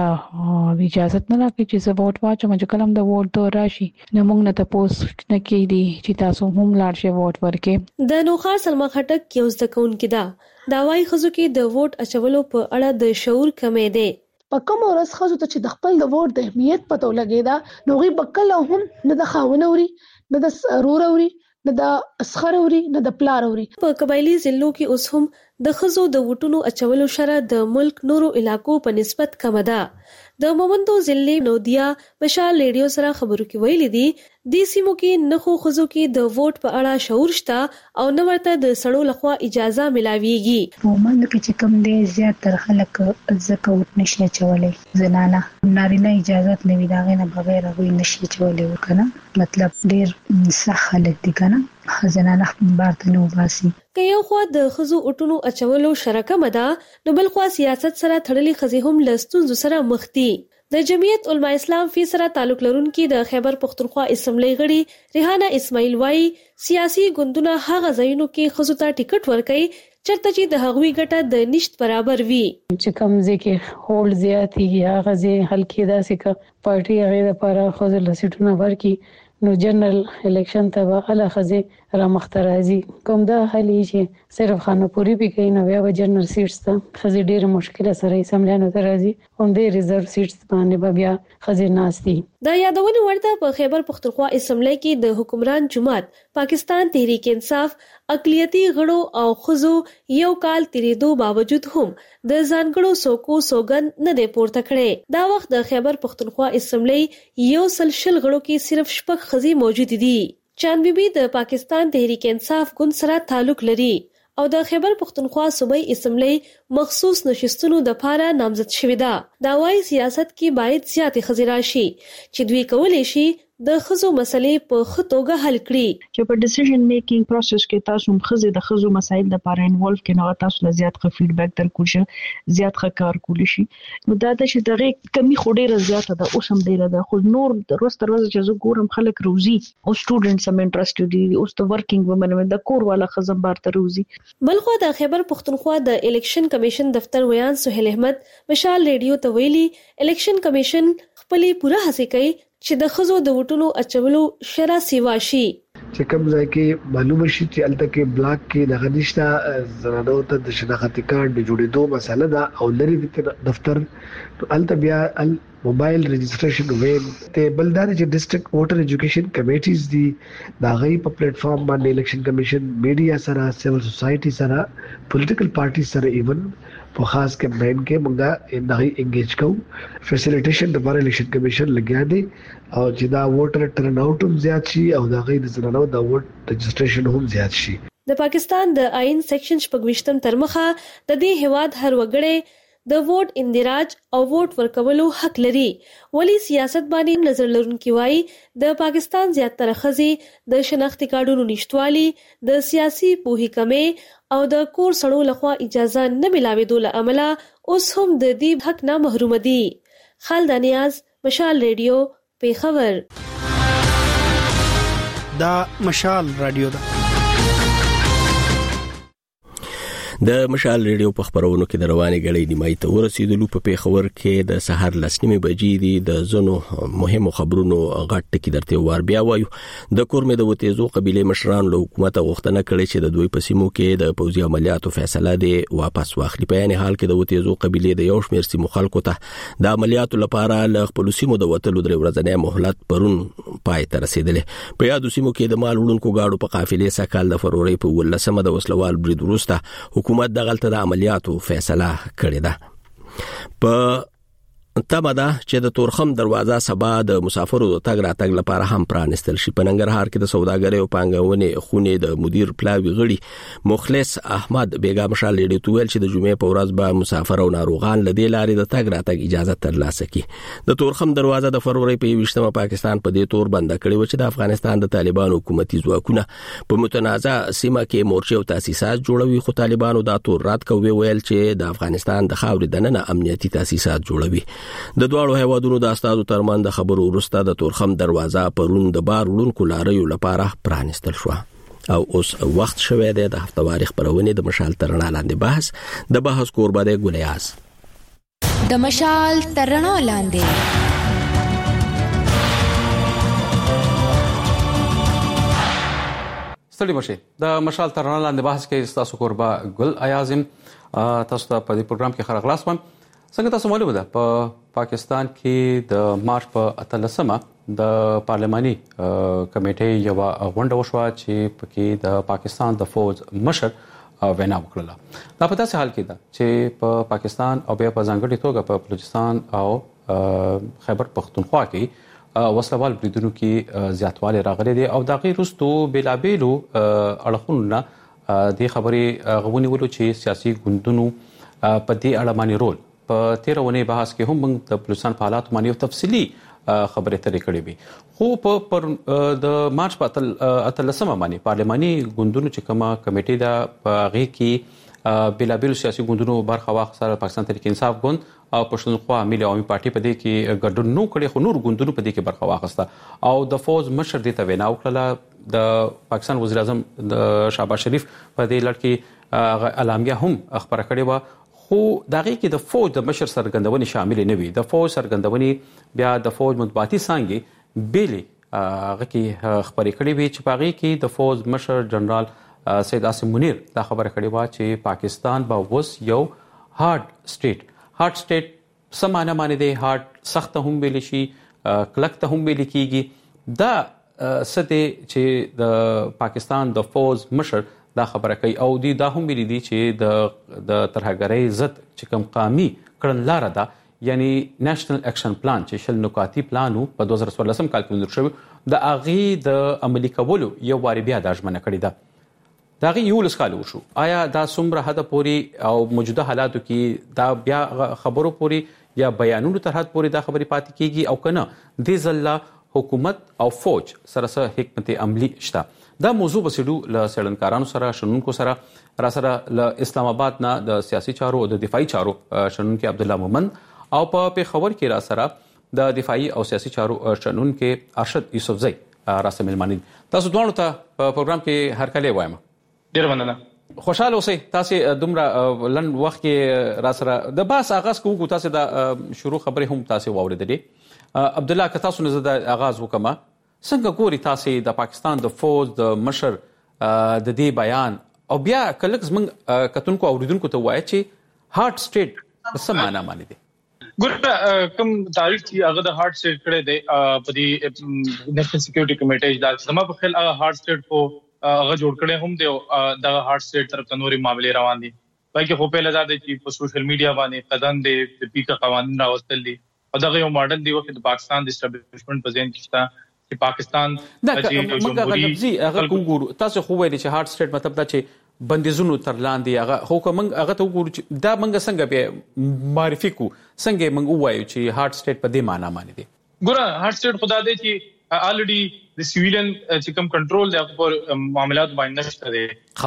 اجازه نه راکړي چې زه ووټ واچوم. چې کلم د ووټ دور راشي نو موږ نه تاسو نه کېدی چې تاسو هم لاړ شئ ووټ ورکې. د نوخار سلمہ خټک یو ځکون کې دا وايي خزو کې د ووټ اچولو په اړه د شعور کمې ده. په کوم ورځ خزو ته چې د خپل د ووټ د اهمیت پته لګیدا نو غي بکل هم نه د خاونوري نه د روروري نه د اسخروري نه د پلاروري. په قبایلی ضلعو کې اوس هم د خزو د ووټونو اچولو شرع د ملک نورو علاقو په نسبت کم ده. د مومندو ضلع نودیا مشال ریډیو سره خبرو کې ویلي دي د سیمو کې نخو خزو کې د ووټ په اړه شعور شته او نو ورته د سړو لخوا اجازه ملاويږي. مومند کې چې کم دي زیات تر خلک ځکه ووټ نشي چولای، زنانه نارینه اجازه نه وي داغه نه بغیر هغه نشي چولای وکنه، مطلب ډیر صح خلک دي کنه زنانه بارته نو باسي. که یو خوا د خزو اټونو اچولو شرکه مده نو بل خوا سیاست سره تړلې خزي هم لستونزو سره مخ دي. د جمعیت علماء اسلام فی سره تعلق لرونکي د خیبر پختونخوا اسمبلی غړي ریحانه اسماعیل وایي سیاسي ګوندونه هغه ځایونو کې خزو ته ټیکټ ورکړي چرته چې د هغوی ګټه د نشټ برابر وي. چې کوم ځکه هول زیاتی هغه ځای هلکې داسې ک پارټي هغه لپاره خزو لسیټونه ورکي نو جنرال الیکشن ته به الله خزي را مخترازي کوم دا حالي چې صرف خانپوري به کوي نو بیا به جنرال سیټس ته خزي ډیره مشکله سره اسمبلیانو ته راځي هم د ریزرو سیټس باندې بیا خزي ناشتي. دا یادونه ورته په خیبر پختونخوا اسمبلی کې د حکمران جماعت پاکستان تحریک انصاف اقلیتی غړو او خزو یو کال تیریدو باوجود هم د ځانګړو سوکو سوګند نه دی پورته کړي. دا وخت د خیبر پختونخوا اسمبلی یو سلشل غړو کې صرف شپږ خزي موجود دي. چاند بیبي د پاکستان تحریک انصاف ګوند سره تعلق لري او د خیبر پختونخوا صوبائی اسمبلی مخصوص نشستونو د پاره نامزد شوې ده. دا وايي سیاست کې باید زیاتې خزي راشي چې دوی کولای شي د خزو مسلې په خطوګه حل کړي. چې په ډیسیژن میکینګ پروسس کې تاسو خزي د خزو مسایل د پاره انوالو کې نو تاسو له زیات ښه فیډبیک درکول شي، زیات ښه کار کول شي. نو دا د چې دغه کمی خډيره زیاته ده اوس هم ډیره ده، خو نور د روز تر ورځې چې زه ګورم خلک روزي او سټوډنټس هم انټرېستډ دي، اوس د ورکینګ وومن د کور والا خزم بارته روزي. بلخو د خیبر پختونخوا د الیکشن کمیشن دفتر ویان سہیل احمد مشال ریډیو ته ویلي الیکشن کمیشن خپلې پوره هڅه کوي چې د ښځو د وټونو اچولو شرع سیوا شي. چې کوم ځای کې معلومه شي چې الته کې بلاک کې د غنښت زنانو ته د شناختی کارت د جوړېدو مسله ده او لري د دفتر الته بیا موبایل رجسټریشن وین ته بلدار چې ډیسټریکټ ووټر ایجوکیشن کمیټیز دي دا غي په پلیټ فارم باندې الیکشن کمیشن میډیا سره سیول سوسایټي سره پولیټیکل پارټي سره ایون په خاص کمپاین کې موږ دغه انګیج کوو. فیسیلیټیشن د الیکشن کمیشن لګیا دي او چې دا ووټر ټرن اوټ هم زیات شي او دا غي د زنانو د ووټ رجسټریشن هم زیات شي. د پاکستان د آئین سیکشن 26 تر مخه د دې هواد هر وګړی د ووټ اندراج او ووټ ورکولو حق لري. ولی سیاست باندې نظر لرونکي وایي د پاکستان زیاتره ښځې د شناختی کارډونو نشټوالي، د سیاسي پوهې کمې او د کور سړو لخوا اجازه نه ملاوېدو له امله اوس هم د دې حق نه محروم دي. خالد نیاز، مشال ریډیو، پیښور. دا مشال رادیو ده. د مشال ریډیو په خبرونو کې د رواني غړې نیمای ته ورسېدلو. په پیښور کې د سحر لسنیمه بجې دي د زنو مهمو خبرونو غټ ټکی درته ور بیا وایو. د کورمه د وتیزو قبيله مشران له حکومت غوښتنه کړې چې د دوی په سیمو کې د پوځي عملیاتو فیصله دی واپس واخلي. په یعنی حال کې د وتیزو قبيله د یو شمېر سیمو خلکو ته د عملیاتو لپاره له خپل سیمو د وټلو درې ورځې مهلت پرون پای ته رسیدلې. په یادو سیمو کې د مال وړونکو گاډو په قافلې سکهال د فروری په 18 د وسلوال برید وروسته حکومت دغلطه د عملیاتو فیصله کړې ده. په تمه ده چې د تورخم دروازه سبا د مسافرو د تګ راتګ لپاره هم پرانستل شي. په ننګرهار کې د سوداګرۍ او پانګونې خونې د مدیر پلاوی غړي مخلص احمد بیگا مشال لیډي تویل چې د جمعې په ورځ به مسافر او ناروغان له دې لارې د تګ راتګ اجازه ترلاسه کړي. د تورخم دروازه د فروری په 28 پاکستان په دې تور بند کړی و چې د افغانستان د طالبانو حکومتي ځواکونه په متنازع سیمه کې مورچې او تاسیسات جوړوي، خو طالبانو دا تور رد کوي، ویل چې د افغانستان د خاورې دننه امنیتي تاسیسات جوړوي. د دوړو هیوادونو د استادو ترمن د خبرو ورسته د تورخم دروازه پرون د بار وړونکو لاریو لپاره پرانستل شو. او اوس وخت شوه د هفتواري خبرونه د مشال ترنا لاندې بحث د بحث کوربه د ګلیاز د مشال ترنا لاندې. ستړي مشه د مشال ترنا لاندې بحث کې تاسو کوربه ګل ایازم تاسو ته په دې پروګرام کې خیر اخلاص وم. څنګه تاسو معلومه ده په پاکستان کې د مارچ په 13مه د پارلماني کمیټې یو غونډه وشوه چې پکې د پاکستان د فوج مشر وینا وکړه. دا په داسې حال کې ده چې په پاکستان او بیا په ځانګړي توګه په بلوچستان او خیبر پختونخوا کې وسلوال بریدونو کې زیاتوالی راغلی دی او دا غیر وروستو بیلابیلو اړخونو د خبرې غوونیولو چې سیاسي ګوندونو په دې اړه باندې رول په 13 ونې بحث کې هم موږ د بلوچستان په حالات باندې تفصیلی خبرې ترې کړې وي. خو د مارچ په 13مه باندې پارلماني ګوندونو چې کومه کمیټې ده په هغه کې بیلابیل سیاسي ګوندونو برخه واخیسته. پاکستان تحریک انصاف ګوند او پښتونخوا ملي عوامي پارټي په دې کې ګډون نو کړي، خو نور ګوندونو په دې کې برخه واخیسته او د فوج مشر دې ته وینا وکړه. د پاکستان وزیر اعظم د شهباز شریف په دې لړ کې اعلامیه هم خبره کړې و، خو دغه کې د فوج د مشر سرګندونې شامل نه وي. د فوج سرګندونې بیا د فوج مطبوعاتي څانګې بیلې هغه کې خبرې کړې وي چې په هغه کې د فوج مشر جنرال سید عاصم منیر دا خبره کړې و چې پاکستان به اوس یو هارد سټیټ سمانه معنی دی، هارد سخت هم ویل شي، کلک ته هم ویل کیږي. دا سده چې د پاکستان د فوج مشر دا خبره کوي او دی دا هم ویلي دي چې د ترهګرۍ ضد چې کوم قومي کړنلاره ده، یعنی نېشنل اکشن پلان چې شل نکاتی پلانو په 2014 کال کې منظور شوی، د هغه د عملي کولو یو واری بیا د ژمنه کړې ده. دا غي یو لسکاله وشو. آیا دا څومره حد پوري او موجوده حالاتو کې دا بیا خبرو پوري یا بیانونو تر حد پوري دا خبري پاتې کیږي او کنه د ځله حکومت او فوج سره حکمت عملی شته؟ دا موضوع بسیدو له سړنکارانو سره شنونکو سره را سره له اسلام آباد نه د سیاسي چارو او د دفاعي چارو شنونکو عبد الله مومند او په پیښور کې را سره د دفاعي او سیاسي چارو شنونکو ارشد یوسفزئی را سره ملمانین. تاسو دوه ته په پروګرام کې هر کله وایم. ډیر مننه. خوشاله اوسئ. تاسو دومره لند وخت کې را سره د باس آغاز کوو، تاسو د شروع خبرې هم تاسو واوریدلې. عبد الله، که تاسو نه زده آغاز وکما، څنګه ګوري تاسو د پاکستان د فوج د مشر د دې بیان او بیا کلک زمنګ کتونکو اوریدونکو ته وایي چې هارت سټیټ څه معنا مانی دي؟ ګور کوم تعریف چې هغه د هارت سټیټ کړي دی په دې نېشنل سکیورټي کمیټې دا زما په خیال هغه هارت سټیټ کو هغه جوړ کړي هم دی او د هارت سټیټ طرف ته نوري معاملې روان دي. بلکې خو په لږه د چې په سوشل میډیا باندې قدم دی د پیکا قوانين راوستل دي او دغه یو ماډل دی وخت د پاکستان د اسټابلیشمنت په ځین کې شته چې پاکستان د جمهوریت هغه وګورو. تاسو خو وایي چې هارت سټیټ مطلب دا چې بندیزونو تر لاندې هغه خو کوم هغه ته وګورو چې دا منګه څنګه به معرفي کو، څنګه منګ وایو چې هارت سټیټ په دې معنا معنی دي؟ ګور هارت سټیټ خدا دې چې already the civilian چې کوم کنټرول دی په معاملات باندې نشته دی. ها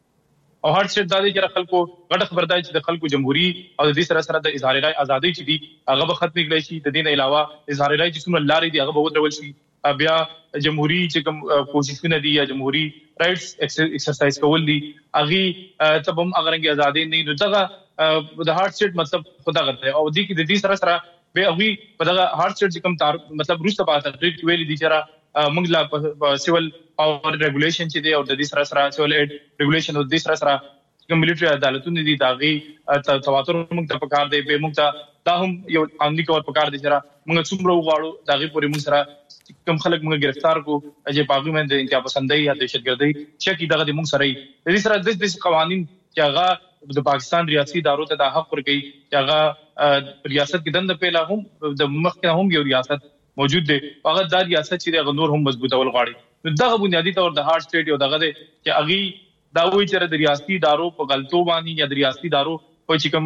او هارت سټیټ د دې خلکو غټ خبرداري چې د خلکو جمهوریت او د دې سره سره د اظهار رائے ازادي چې دی هغه به ختم کړي شي. د دې نه علاوه اظهار رائے چې څومره لاري دی هغه به ودرول شي. بیا جمهوریت چې کوم کوششونه دي یا جمهوریت رائټس ایکسرسایز کول دي هغه ته هم اگرنګي ازادي نه نو دغه د هارت سټیټ مطلب خدا غته او د دې سره سره به هغه په دغه هارت سټیټ چې کوم مطلب روسته پاتې تقریر ویلي دي چې موږ لا سیول او ریګولیشن چې دی او د دې سره سره سیول ایډ ریګولیشن او د دې سره سره کوم ملټری عدالتونه دي داغي تواتر موږ ته پکار دی به موږ ته دا هم یو عملی کور پکار دي چې موږ څومره وغواړو داغي پورې موږ سره کم خلک موږ گرفتار کو چې پاګو باندې انتها پسندۍ یا دهشتګردۍ چې دغه د موږ سره د دې سره د قوانين چې هغه د پاکستان ریاستي ادارو ته د حق ورکړي چې هغه ریاست کې دند پیلا هم د مخکې هم یو ریاست موجود دی هغه د ریاست چې د نور هم مضبوطول غواړي. نو دغه بنیادی طور د هارت سټیټ یو دغه دی چې اغي دا وایي چې د ریاستي ادارو په غلطو باندې یا د ریاستي ادارو په چې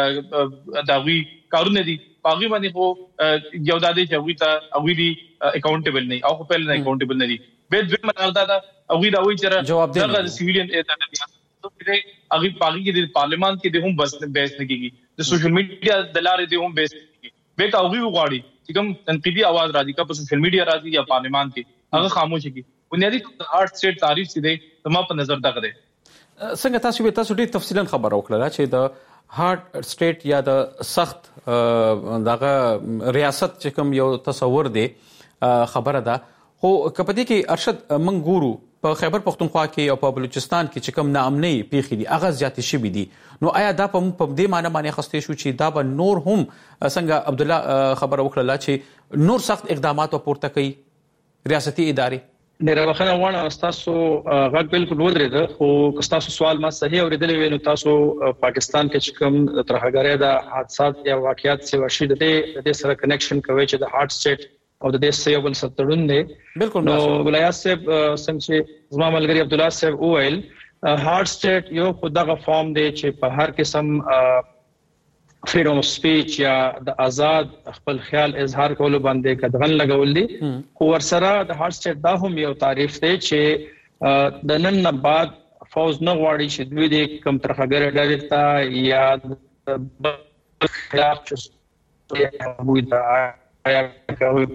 کوم داوی کارونه دي باغی باندې خو یو د دې چې وی ته اوی دی اکاونټیبل نه او په نه اکاونټیبل نه دي به د مردا دا اوی دا وی چې دغه سیویلین هغه باغی کې د پارلیمان کې د هم بس بیس نه کیږي د سوشل میډیا د لارې د هم بیس کیږي به تا اوی وغواړي چې کوم تنقیدی आवाज راځي کا په سوشل میډیا راځي یا پارلیمان کې هغه خاموش کی بنیادی هارت سټیټ تعریف سي دي زما په نظر دغه دي. څنګه تاسو ډېر تفصیلا خبر اوکړه چې د هارت سټیټ یا د سخت دغه ریاست چې کوم یو تصور دی خبره ده خو کپدې کې ارشد منګورو په خیبر پختونخوا کې او په بلوچستان کې چې کوم ناامنۍ پیښې دي هغه زیاتې شوي دي. نو آیا دا په دې معنی باندې خسته شو چې دا به نور هم څنګه عبد الله خبر وکړه چې نور سخت اقدامات پورته کوي ریاستي ادارې؟ ډیره وخت غواړم تاسو غږ بالکل ودرېده خو تاسو سوال ما صحیح اوریدلې وینو تاسو پاکستان کې کوم ترهګرۍ د حادثات یا واقعیات څخه وشي د دې سره کنیکشن کوي چې د هارت سټیټ او د دې سیول ستړون دی بالکل. نو ولایت صاحب څنګه زما ملګری عبد الله صاحب وویل هارت سټیټ یو خدغه فارم دی چې په هر قسم فریډم اف سپیچ یا د آزاد خپل خیال اظهار کولو باندې قدغن لګول دي خو ورسره د هارت سټیټ دا هم یو تعریف دی چې د نن نه بعد فوز نه غواړي چې دوی د کم ترخګر ډېر تا یا خلاف چې وي دا کوي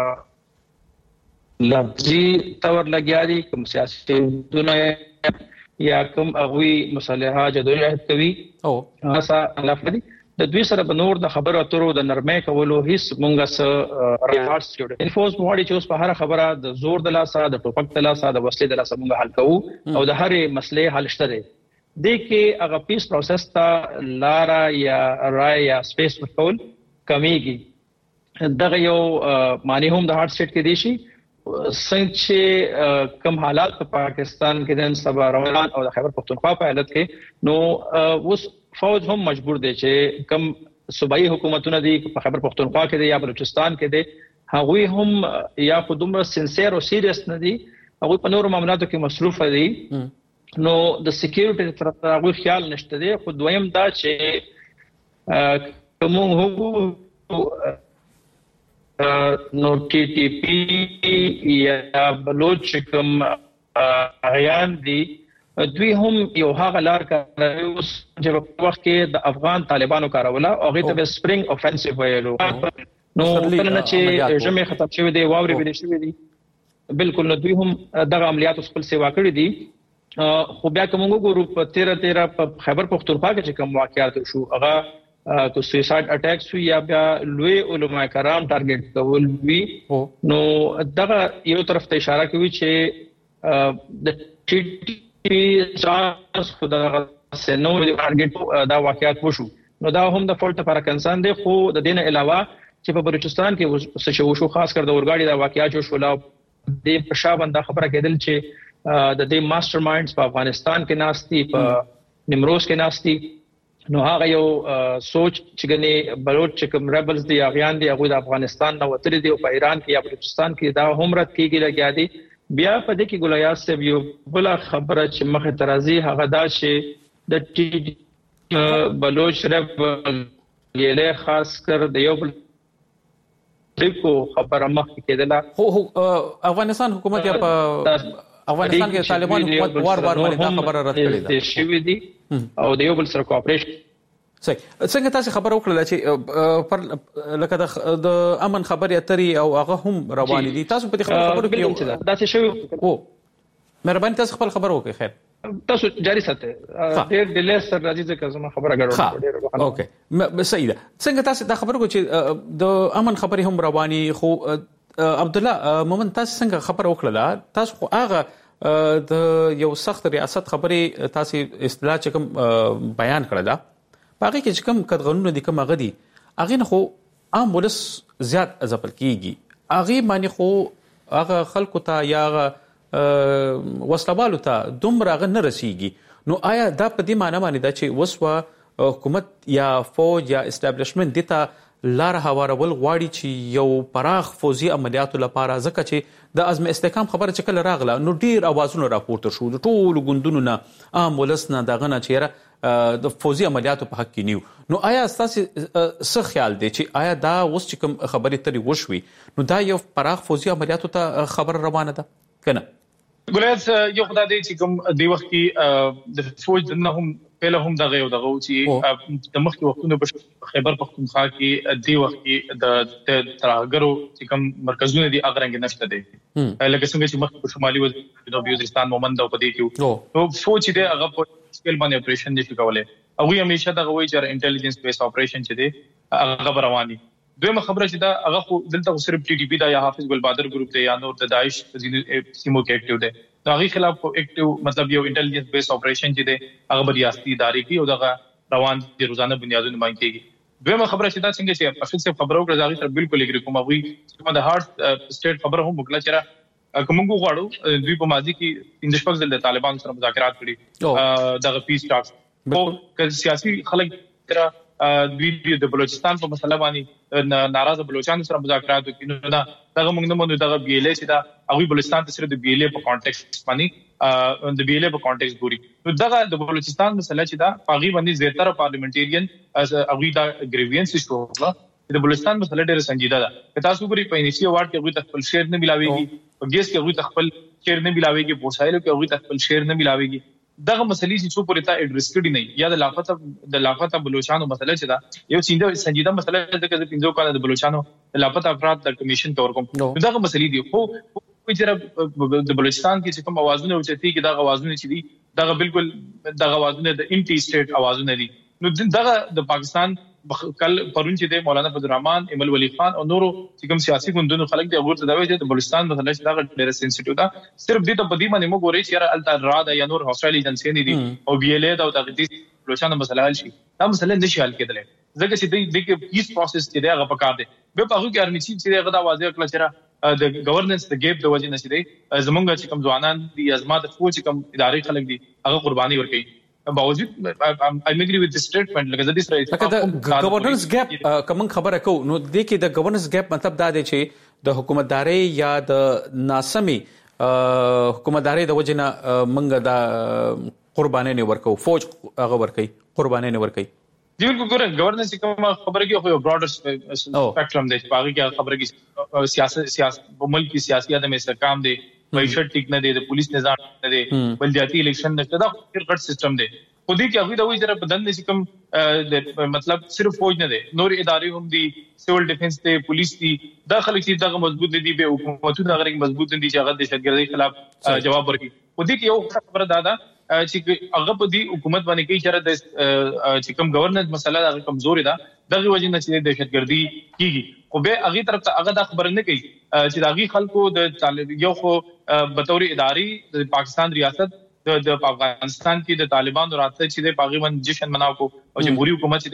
لفظي تور لګیاري کوم سیاسي دونه یا کوم اغوي مصالحه جدوجہد کوي او اسا لفظي د دوی سره بنور د خبرو اترو د نرمۍ کولو هیڅ مونږه سره ریاض سټوډنټ انفوز موړي چې اوس په هر خبره د زور د لاسه د ټوپک د لاسه د وسلې د لاسه مونږه حل کوو او د هرې مسلې حل شته دی د کې هغه پیس پروسس ته لارا یا رای یا سپیس ورکول کمیږي دغه یو معنی هم د هارت سټیټ کې دی شي څنګه چې کوم حالات په پاکستان کې د سبا روان او د خیبر پختونخوا په حالت کې نو اوس فوج هم مجبور دي چې کوم صوبایي حکومتونه دي په خیبر پختونخوا کې دي یا بلوچستان کې دي هغوی هم یا خودمره سنسیر او سیریس نه دي هغوی په نورو معاملاتو کې مصروف دي نو د سکیورټي طرف هغوی خیال نشته دي خو دویم دا چې کوم هو نو ټي ټي پی یا بلوچ کوم غیان دي دوی هم یو هغه لار کاروي چې په وخت کې د افغان طالبانو کاروله او هغه ته سپرینګ اوفنسیو ویلو نو کله چې جمع ختم شوی دی واوري ویل شوی دی بالکل نو دوی هم دغه عملیات خپل سیوا کړی دي خو بیا کوم وګورو په 13 په خیبر پختونخوا کې چې کوم واقعیات شو هغه کو سویساید اٹیکس یا بیا لوی علماء کرام ټارګټ کول وی نو دغه یو طرف ته اشاره کوي چې د ټي ټي ساس خدای سينو ټارګټ دا واقعیات وشو نو دا هم د فالټ لپاره کنسان دی خو د دین علاوه چې په بلوچستان کې څه شو خاص کر د اورګاډي دا واقعیات شو لا د پښابنده خبره کېدل چې د دې ماستر مایندز په افغانستان کې ناشتي په نیمروز کې ناشتي نو هغه یو سوچ چې غني بلوچ چې کوم ریبلز دی اغیان دی هغه د افغانستان نو وتر دی او په ایران کې یا بلوچستان کې دا هم رد کیږي لګیا دي بیا په دې کې ګولیاس سے یو بل خبره چې مخه ترازی هغه دا چې د بلوچ رب یله خاص کر د یو بل کو خبره مخه کېدله هو افغانستان حکومت یا په افغانستان کې طالبان حکومت وار باندې دا خبره رد کړې ده شوی دي او د یو بل سره کوآپریشن صحیح څنګه تاسو خبر وکړه چې لکه د امن خبري اتري او هغه هم روان دي تاسو په دې خبرو کې دا څه شوی او مهرباني تاسو خپل خبر وکړئ خیر تاسو جاری ساتئ ډېر ډیلی سره راځي ځکه زما خبره غواړم اوکې صحیح ده څنګه تاسو دا خبر وکړئ چې د امن خبري هم رواني خو عبد الله مومن تاسو څنګه خبر وکړه تاسو خو هغه د یو سخت ریاست خبري تاسو اصطلاح چې کوم بیان کړل باقي کې چې کوم قانون دي کوم غدي اغه نه خو عام ولس زیات ځپل کیږي اغه باندې خو هغه خلکو ته یا وسلوالو ته دومره غ نه رسیږي نو آیا دا په دې معنی باندې دا چې وسوه حکومت یا فوج یا اسټابلیشمنت دته لار هوارول غواړي چې یو پراخ فوزي عملیاتو لپاره ځکه چې د عزم استحکام خبره چې کله راغله نو ډیر اوازونه راپورته شو د ټولو ګوندونو نه عام ولسنه دغه نه چیرې د فوزي عملیاتو په حق کې نیو نو آیا تاسو څه خیال دی چې آیا دا اوس چې کوم خبرې ترې وشوي نو دا یو پراخ فوزي عملیاتو ته خبر روانه ده کنه ګلایت یو خدای دې چې کوم دی وخت کې د فوج نه هم پهله هم دغه یو دغه چې د مخکې وختونو په خیبر پختونخوا کې دی وخت کې د ترهګرو چې کوم مرکزونه دي اغه رنګ نشته دي لکه څنګه چې مخکې په شمالي وزیرستان مومند او پدې کې نو فوج دې هغه په سکیل باندې اپریشن دي کوله او همیشه دغه وایي چې انټيليجنس بیس اپریشن چې دي هغه رواني دویمه خبره چې دا هغه خو دلته صرف ټي ټي پی دا یا حافظ ګل بادر ګروپ دی یا نور د داعش سیمو کې اکټیو دی دا غي خلاف اکټیو مطلب یو انټيليجنس بیس اپریشن چې دی هغه ریاستي ادارې کې او دغه روان دي روزانه بنیادونو باندې کېږي دویمه خبره چې دا څنګه چې افغان څخه خبرو کړه دا غي سره بالکل اګری کوم غوي چې د هارت سټیټ خبره هم وکړه چې کومو غواړو دوی په ماضي کې د شپږ ځل د طالبان سره مذاکرات کړي دغه پیس ټاکس او سیاسي خلک تر دوی د بلوچستان په مسله باندې ناراضه بلوچستان سره مذاکرات وکړي نو دا دغه موږ نه مونږ دغه بي ال ای چې دا هغه بلوچستان ته سره د بي ال ای په کانټیکست باندې د بي ال ای په کانټیکست ګوري نو دغه د بلوچستان مسله چې دا هغه باندې زیاتره پارلیمنټریان هغه دا گریوینس شو د بلوچستان مسله ډېر سنجیده ده تاسو ګوري په انیسی اوارد کې هغه خپل شیر نه ملاويږي په ګیس کې هغه خپل شیر نه ملاويږي په وسایلو کې هغه خپل شیر نه ملاويږي دغه مسلې چې څو پورې ته اډریس کړي نه یا د لاپته بلوچستانو مسله چې دا یو سنجیده مسله ده چې د 15 کال د بلوچستانو لاپته افراد د کمیشن تور کوم دغه مسلې دی خو چې د بلوچستان کې کوم اوازونه اوچتي کې دغه اوازونه چې دي دغه بالکل دغه اوازونه د انټي سټیټ اوازونه دي نو دغه د پاکستان کل پرون چې د مولانا فضل الرحمن ایمل ولی خان او نورو چې کوم سیاسي ګوندونو خلک د غور تداوی چې د بلوچستان مسله چې دا ډېر سنسټیټیو ده صرف دې ته بدی باندې موږ ورې چې التراد یا نور هوسټایل ایجنسی نه دي او بي ال ای دا د بلوچستان مسله حل شي دا مسله نشي حل کېدل ځکه چې د پیس پروسس چې دا غو پکار دي به په هغه کې ارنی چې دا واضح کړل چې د گورننس د ګیپ د وجې نشي دی زمونږ چې کوم ځوانان دي ازمات فوج کوم اداري خلک دي هغه قرباني ورکړي باوجود I agree with this statement لکه د دې سره گورننس ګیپ کوم خبره کو نو د کې د گورننس ګیپ مطلب دا دی چې د حکومتداري یا د ناسمي حکومتداري د وجنه منګه د قرباني نه ورکو فوج هغه ورکي قرباني نه ورکي دی بالکل ګورن گورننس کوم خبره کې خو براډر سپیکټرم دی باقي کې خبره کې سیاست ملک کی سیاسي ادم استحکام دی معیشت ټیک نه دی د پولیس نظام نه دی بلدیاتي الیکشن نشته دا ډېر غټ سیستم دی خو دې کې هغه د وایي چې په دند چې کوم مطلب صرف فوج نه دی نور ادارې هم دي سیول ډیفنس دی پولیس دی دا خلک چې دا مضبوط دي به حکومتونه هغه مضبوط دي چې هغه د دهشتګردۍ خلاف جواب ورکړي او دې کې یو خبره ده چې هغه په دې حکومت باندې کې چې د چې کوم گورننس مسله د کمزوري ده دغه وجه نه چې دهشتګردي کیږي خو به هغه طرف ته هغه د خبره نه کوي چې دغه خلکو د طالب یو خو بطوري اداري د پاکستان ریاست د افغانستان کې د طالبانو راته چې د پاغیمن جشن مناو کو او جمهوریت حکومت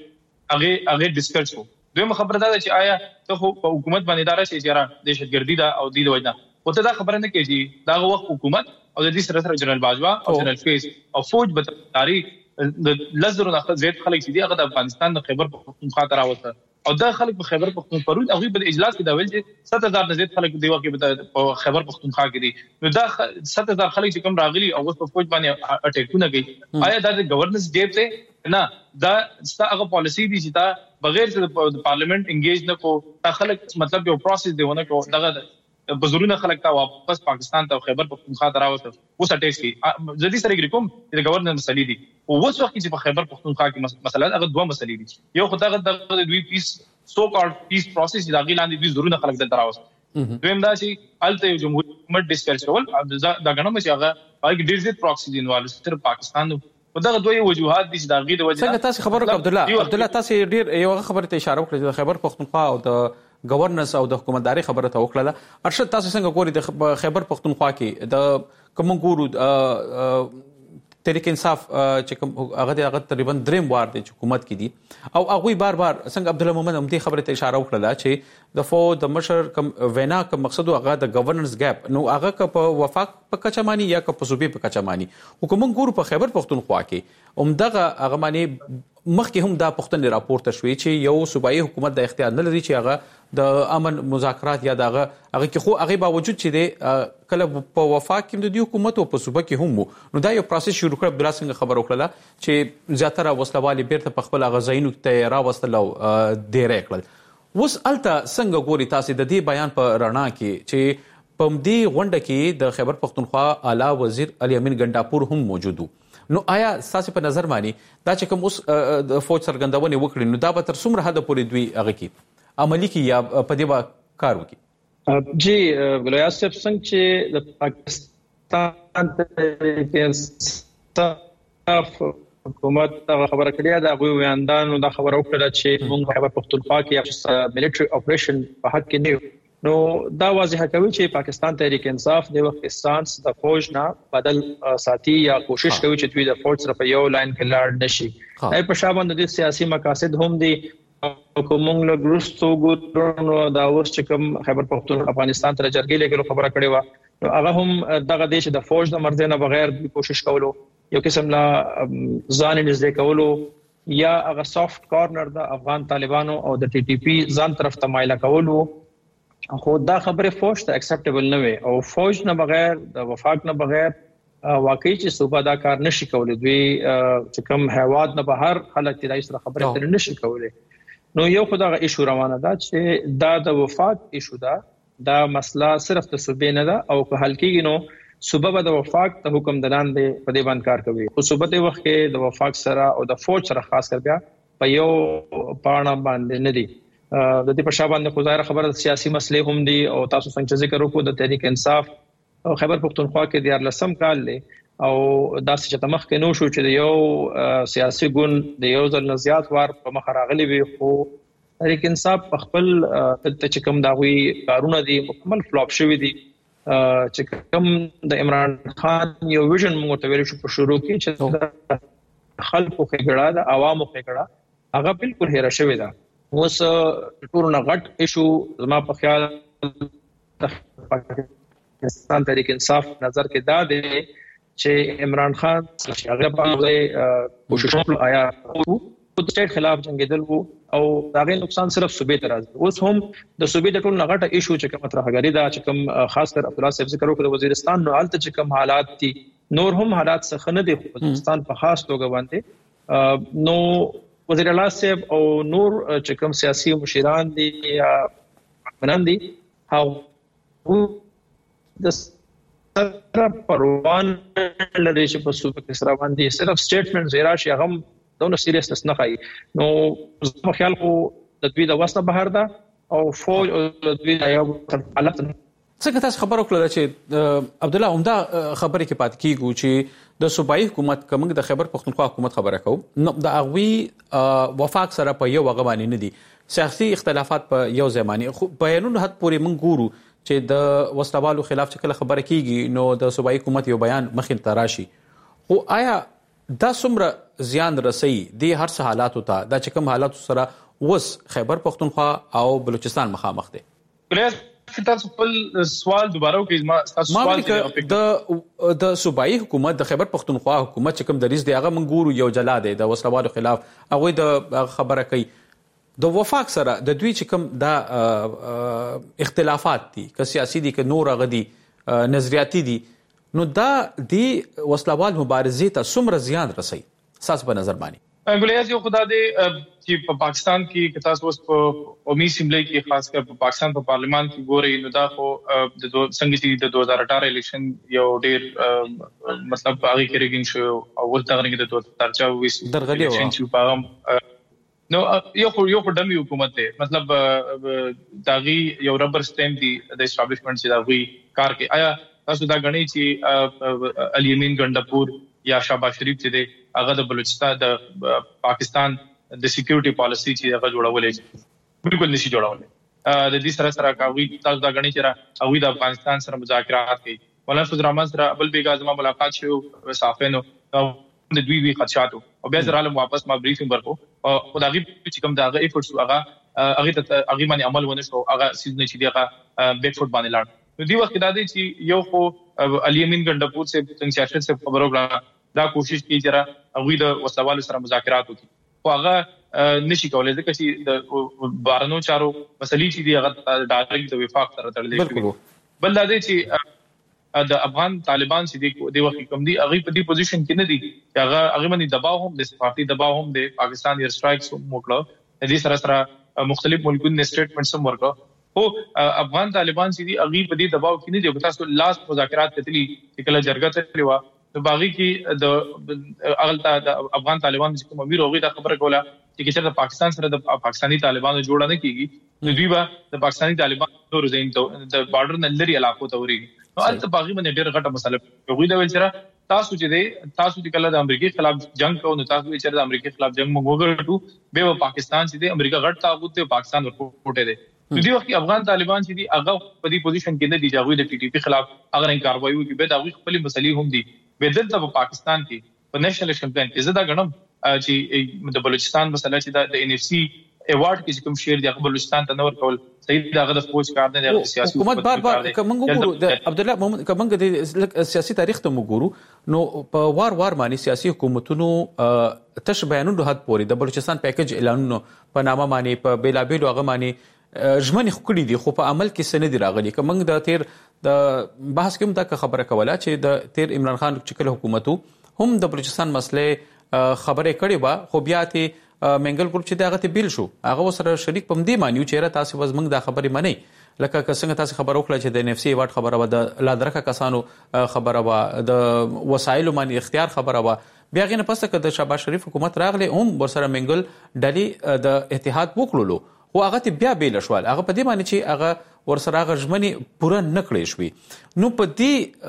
چې هغه ډیسکس کو دویمه خبره ده چې آیا ته په حکومت باندې اداره شي چې دهشتګردي ده او د وجه او ته دا خبره نه کوي دا وخت حکومت او د دې سره جنرال باجوا او جنرال فیس او فوج به تاریخ د لزر نه زیات خلک چې دی هغه د افغانستان د خیبر پختونخوا ته راوته او دا خلک په خیبر پختونخوا پرون هغه په اجلاس کې دا ویل چې 7000 نه زیات خلک دی واقع په خیبر پختونخوا کې دي نو دا 7000 خلک چې کوم راغلي او په فوج باندې اٹیکونه کوي آیا دا د گورننس جیب ته نه دا هغه پالیسی دي چې دا بغیر د پارلیمنت انګیج نه کو دا خلک مطلب یو پروسس دیونه کو دغه بزرونه خلک ته واپس پاکستان ته خیبر پختونخوا ته راوته اوس اٹیک کی جدي سره کوم د گورننس مسلې دي او اوس وخت چې په خیبر پختونخوا کې مثلا هغه دوه مسلې دي یو خدای د دوی پیس سو کال پیس پروسس د غیلاندې دوی زرونه خلک ته راوته دویم دا چې الته جمهوریت حکومت ډیسکس کول دا غنم چې هغه هغه ډیر زیات پروکسی دي نو صرف پاکستان دغه دوی وجوهات دي چې دا غي د وجه څنګه تاسو خبرو عبدالله تاسو ډیر یو خبره ته اشاره وکړه د خیبر پختونخوا او د گورننس او د حکومتداري خبره ته وکړه ارشد تاسو څنګه ګوري د خیبر پختونخوا کې د کوم ګورو تحریک انصاف چې کوم هغه تقریبا دریم وار د حکومت کې دي او هغه بار څنګه عبد الله محمد هم دې خبره ته اشاره وکړه چې د فوج د مشر کوم وینا کوم مقصد هغه د گورننس ګیپ نو هغه په وفاق په کچمانی یا په صوبې په کچمانی حکومت ګورو په خیبر پختونخوا کې عمدغه هغه معنی مخکې هم دا پښتنې راپورته شوې چې یو صوبایي حکومت د اختیار نه لري چې هغه د امن مذاکرات یا دغه کې خو هغه باوجود چې د کله په وفاق کې د حکومت او په صوبه کې هم نو دا یو پروسس شروع کړ بل څنګه خبر وکړه چې زیاتره وسلوالي بیرته په خپل غزاینو ته راوستل او ډېر کړل اوس الته څنګه ګوري تاسو د دې بیان په رڼا کې چې په دې غونډه کې د خیبر پختونخوا اعلی وزیر علي امین ګنڈاپور هم موجود وو نو آیا تاسو په نظر مانی دا چې کوم اوس د فوج سرګندونه وکړي نو دا به تر څومره حد پورې دوی هغه کې عملی کې یا په دې با کار وکړي جی ګلیا صاحب څنګه چې د پاکستان ته حکومت خبره کړې ده غوي ویاندانو دا خبره وکړه چې موږ په پختونخوا کې ملټری اپریشن په حق کې نه نو دا واضح کوي چې پاکستان تحریک انصاف د وخت استانس د فوج نه بدل ساتي یا کوشش کوي چې دوی د فوج سره په یو لاین کې لاړ نشي ای په شابه د سیاسي مقاصد هم دي کومنګ له ګروستو ګورنو دا اوس چې کوم خیبر پختونخوا افغانستان ته جرګې لګلو خبره کړې و نو هغه هم دغه دیش د فوج د مرزه نه بغیر کوشش کولو یو قسم لا ځان نږدې کولو یا هغه سافت کارنر د افغان طالبانو او د ټي ټي پی ځان طرف ته مایل کولو خو دا خبره فوج ته اکسپټیبل نه وي او فوج نه بغیر د وفاق نه بغیر واقعي چې صوبه دا کار نشي کولای دوی چې کوم هواد نه بهر خلک ترای سره خبره تر نشي کولای نو یو خدای ایشو روانه ده چې دا د وفاق ایشو ده دا مسله صرف د صوبې نه ده او په حل کېږي نو صوبه به د وفاق ته حکم دلان دی په دې باندې کار کوي خو صوبه د وخت کې د وفاق سره او د فوج سره خاص کر بیا په یو پاڼه باندې نه دي د دې په شابه باندې خو ظاهر خبره سیاسي مسلې هم دي او تاسو څنګه ذکر وکړو د تحریک انصاف او خیبر پختونخوا کې د 14 کال له او داسې چې تمخ کې نو شو چې یو سیاسي ګوند د یو ځل نزيات وار په مخ راغلي وي خو تحریک انصاف په خپل چې کوم داوی کارونه دي مکمل فلوپ شوی دي چې کوم د عمران خان یو ویژن موږ ته ویل شو په شروع کې چې خلکو خګړه د عوامو خګړه هغه بالکل هېره شوی ده اوس ټول غټ ایشو زما په خیال پاکستان تحریک انصاف نظر کې دا دی چې عمران خان چې هغه په کوشش وکړ آیا د سټیټ خلاف جنگیدل وو او داغه نقصان صرف صوبې ته راځي اوس هم د صوبې د ټول غټه ایشو چې کوم ترهګری دا چې کوم خاص کر عبد الله صاحب ذکر وکړ وزیرستان نو حالت چې کوم حالات دي نور هم حالات څخه نه دي وزیرستان په خاص توګه باندې نو وزیر اعلی صاحب او نور چې کوم سیاسي مشران دي یا حکمران دي هغه د سره پروان لري چې په صوبه کې سره باندې صرف سټیټمنټ زیرا شي هغه دونه سیریسنس نه کوي نو زما خیال خو د دوی د وسه بهر ده او فوج او د دوی یو حالت څنګه تاسو خبرو کړل چې عبد الله عمده خبرې کې پات کیږي چې د صوبایي حکومت کومه د خیبر پختونخوا حکومت خبره کوم نو د اغوي وفاق سره په یو غوانی نه دي سیاسي اختلافات په یو ځماني بیانونو حد پورې مونږ ګورو چې د وسلوالو خلاف چې کله خبره کیږي نو د صوبایي حکومت یو بیان مخې ته راشي او آیا دا څومره زیان رسي د هر څه حالاتو ته دا چې کوم حالات سره وس خیبر پختونخوا او بلوچستان مخامخ دي تاسو خپل سوال دوباره وکړئ تاسو سوال د صوبایي حکومت د خیبر پختونخوا حکومت چې کوم دریز دی هغه مونږ ګورو یو جلا دی د وسلوالو خلاف هغه د خبره کوي د وفاق سره د دوی چې کوم دا اختلافات دي که سیاسي دي که نور غدي نظریاتي دي نو دا دی وسلوال مبارزې ته څومره زیان رسي تاسو په نظر باندې ګلیاز یو خدای دې چې په پاکستان کې که تاسو اوس په قومي اسمبلی کې خاص کر په پاکستان په پارلیمان کې ګورئ نو دا خو د څنګه چې د 2018 الیکشن یو ډیر مطلب هغه کې ریګینګ شو او ول تغنګ د 2024 درغلي و نو یو ډمي حکومت دی مطلب داغي یو ربر سټیمپ دی د اسټابلیشمنت چې داغي کار کې آیا تاسو دا غنئ چې الیمین ګندپور یا شهباز شریف چې دی هغه د بلوچستان د پاکستان د سکیورټي پالیسی چې هغه جوړولې بالکل نشي جوړولې د دې سره کاوی تاسو دا غني چې هغه د افغانستان سره مذاکرات کوي مولانا فضل الرحمن سره بل بیګا زما ملاقات شو صافینو د دوی وی خدشاتو او بیا زراله واپس ما بریفینګ ورکو او دا غي چې کوم دا غي ایفورټس هغه باندې عمل ونه شو هغه سیز نه چې دی هغه بیک فوټ باندې لاړ نو دی وخت دا دی چې یو خو الیمین ګندپور سے سیاست سے خبرو دا کوشش کی جرا هغه د وسوالو سره مذاکرات وکړي خو هغه نشي کولای ځکه چې د بارنو چارو مسلې چې دی هغه ډایرکټ د وفاق سره تړلې شي بل دا دی چې د افغان طالبان چې دی وخت کوم دی هغه په دې پوزیشن کې نه دي چې هغه باندې دباو هم د صفاقتي دباو هم د پاکستان ایر سټرایکس موکړه د دې سره مختلف ملکونو سټیټمنټس هم ورکړه او افغان طالبان چې دی هغه په دې دباو کې نه دي تاسو لاس مذاکرات کتلی چې کله جرګه ته لیوا د باغی کې د اغلطه د افغان طالبان چې کوم امیر اوغه د خبره کوله چې چې د پاکستان سره د پاکستاني طالبانو جوړه نه کیږي نو دوی به د پاکستاني طالبانو نور زین ته د بارډر نلري علاقو ته وري نو البته باغی باندې ډېر غټه مسله اوغه د ویل چې تاسو چې کله د امریکای خلاف جنگ کوو نو تاسو چې د امریکای خلاف جنگ موږ وګړو به پاکستان چې د امریکا غټ طاقت ته پاکستان ورکوټه دي نو دی وخت افغان طالبان چې دی هغه په دې پوزیشن کې نه دي چې هغه د ټي ټي پی خلاف اگر ان کاروایی وکړي به دا خپل مسلې هم دي به دلته په پاکستان کې په نېشنل الیکشن پلان کې زدا غنم چې د بلوچستان مسله چې د ان اف سی ایوارډ کې کوم شیر دی بلوچستان ته نور کول صحیح دغه د فوج کار نه دی سیاسي حکومت بار کوم ګورو د عبد الله محمد کوم د سیاسي تاریخ ته وګورو نو په وار باندې سیاسي حکومتونو تش بیانونو حد پوري د بلوچستان پیکج اعلانونو په نامه باندې په بیلابیلو هغه باندې ژمنې خکړې دي خو په عمل کې سند راغلي کوم د تیر د بحث کوم دا خبره کوله چې د تیر عمران خان چکل حکومتو هم د بلوچستان مسله خبره کړې و خو بیا ته منګل ګروپ چې دغه ته بیل شو هغه سره شریک پم دی مانیو چې تاسو وزمنګ دا خبره منئ لکه څنګه تاسو خبر وکړه چې د ان اف سی ایوارډ خبره و د لادرکه کسانو خبره و د وسایلو باندې اختیار خبره و بیا غینه پسته کده شهباز شریف حکومت راغله هم ورسره منګل ډلی د اتحاد وکړلو او هغه ته بیا بیل شوال هغه په دې معنی چې هغه ورسره غژمنې پوره نکړې شوې نو په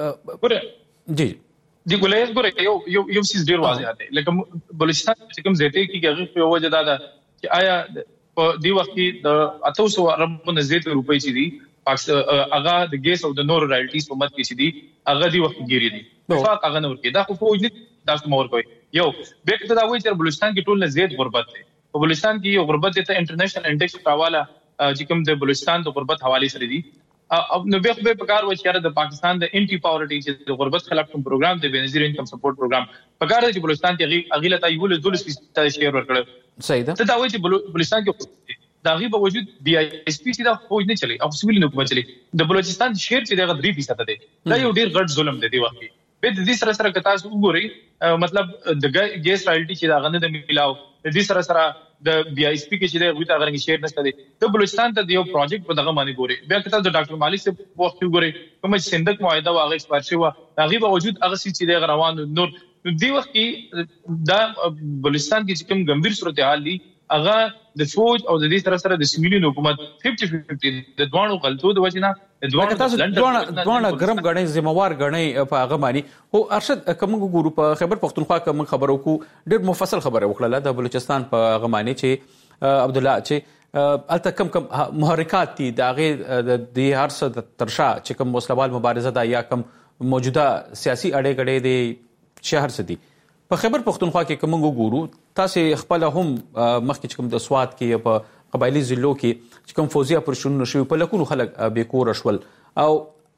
دې جی دی ګولایز ګوره یو سیس ډیر واضح دی لکه بلوچستان چې کوم زیته کې هغه په وجه دا چې آیا په دې وخت کې د 800 ارب نزدې روپۍ چې دي هغه د ګیس او د نور رایلټیز په مت کې چې دي هغه دی وخت ګیری دي وفاق هغه نور کې دا خو فوج نه تاسو مور کوي یو به کته دا وایي چې بلوچستان کې ټول نه زیات غربت دی په بلوچستان کې یو غربت ته انټرنیشنل انډیکس حواله چې کوم د بلوچستان د غربت حواله سره دي او نو به پکار و چې د پاکستان د انټي پاورټي چې د غربت خلاف کوم پروګرام د بنظیر انکم سپورټ پروګرام پکار دی چې بلوچستان کې اغیله ته یو له 12% شیر ورکړل صحیح ده ته دا وایي چې بلوچستان کې دا غي په وجود بي اي اس پی چې دا فوج نه چلی او سیویل حکومت چلی د بلوچستان شیر چې دغه 3% دی دا یو ډیر غټ ظلم دی وخت به د دې سره کتا وګوري مطلب د ګیس رایلټي چې دا غنه د میلاو د دې سره د بي اي اس پی کې چې دا غوته غرنګ شیر نشته دی د بلوچستان ته یو پروجیکټ په دغه باندې ګوري بیا کته د ډاکټر مالک سے وخت وګوري کوم چې صندوق معاهده واغې سپارښي و دا غي په وجود هغه چې د روان نور دی وخت کې دا بلوچستان کې کوم ګمبیر صورتحال دي هغه د فوج او د دې سره د سیمینی حکومت 50-50 د دوانو غلطو د وجنه دوه ګرم غنۍ ذمہوار غنۍ په هغه معنی او ارشد کوم ګورو په خیبر پختونخوا کوم خبرو کو ډېر مفصل خبره وکړه د بلوچستان په هغه معنی چې عبد الله چې الته کم محرکات دي د هغه د هر څه ترشا چې کوم وسلوال مبارزه ده یا کوم موجوده سیاسي اړې د شهر څخه دي په خیبر پختونخوا کې کوم ګورو تاسو خپل هم مخکې کوم د سواد کې په قبایلی ضلعو کې چې کوم فوزي اپریشنونه شوي په لکونو خلک به کور شول او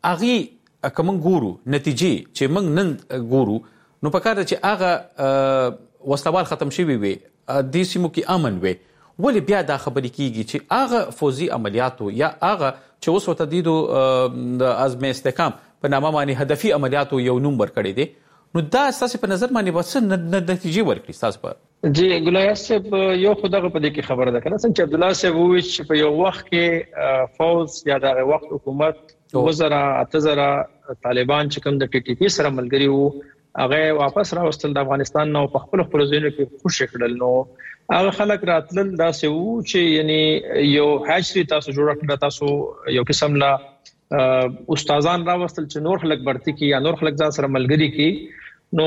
اغي کوم ګورو نتیجې چې موږ نن ګورو نو په کار چې هغه وسلوال ختم شوي وي د سیمو کې امن وي ولې بیا دا خبرې کیږي چې هغه فوزي عملیاتو یا هغه چې اوس وتدیدو د ازم استحکام په نامه باندې هدفي عملیاتو یو نوم ورکړی دی نو دا اساس په نظر باندې وسه نتیجې ورکړي تاسو په جی ګلای صاحب یو خدغه په دې کې خبره ده کنه څنګه عبد الله صاحب وویل چې په یو وخت کې فوز یا د وخت حکومت وزرا اتزرا طالبان چې کوم د ټي ټي پی سره ملګری وو هغه واپس راوستل د افغانستان نو په خپل ځینو کې خوش کړل نو هغه خلک راتلل دا سه وو چې یعنی یو هاجري تاسو جوړ کړل تاسو یو قسم لا استادان راوستل چې نور خلک برتی کی یا نور خلک ځان سره ملګری کی نو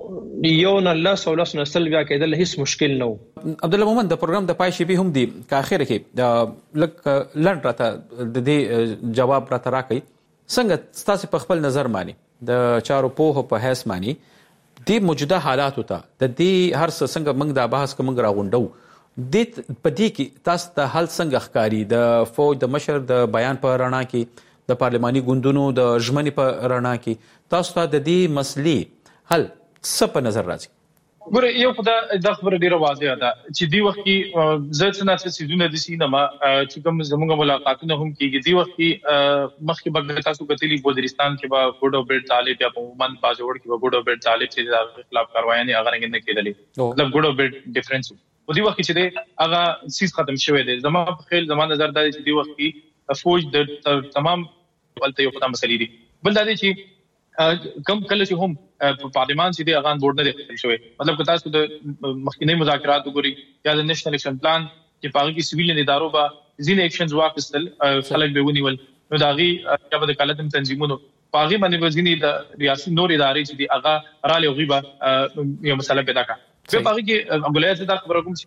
یو نه الله سولس نسل بیا کېدل هیڅ مشکل نه عبد الله مومن د پروګرام د پای شی به هم دی که اخر کې د لک لند راته د دې جواب راته راکړي څنګه تاسو په خپل نظر مانی د چارو په هیڅ مانی د موجوده حالات ته د دې هر څنګه موږ د بحث کوم غراغونډو د پدې کې تاسو ته حل څنګه ښکاری د فوج د مشر د بیان په رڼا کې د پارلماني ګوندونو د ژمنې په رڼا کې تاسو ته د دې مسلې حل څه په نظر راځي ګوره یو خدای د خبره ډیره واضحه ده چې دی وخت کې زه څنګه سيزونه د سینما چې کوم زموږ ملاقاتونه هم کیږي دی وخت کې مخکې بغیر تاسو کتلی بودرستان کې با ګوډو بیٹ طالب یا په من پاسورډ کې ګوډو بیٹ طالب چې د خلاف کاروایي نه هغه نه کېدلې مطلب ګوډو بیٹ ډیفرنس و دی وخت چې دی هغه سیس ختم شوی دی زما په خیال زما نظر دا چې دی وخت کې فوج د تمام ولته یو خدای مسلې دي بل دا دی چې کم کله چې هم په پارلیمان چې د اغان بورډ نه دی شوی مطلب که تاسو د مخکینی مذاکرات وګورئ یا د نېشنل اکشن پلان چې پاره کې سیویل ادارو با ځین اکشنز واخیستل خلک به ونیول نو داغي یا د کالتم تنظیمونو پاره باندې وزنی د ریاست نور ادارې چې دی هغه را لغوي یو مسله پیدا کړه په پاره کې غولای څه دا خبره کوم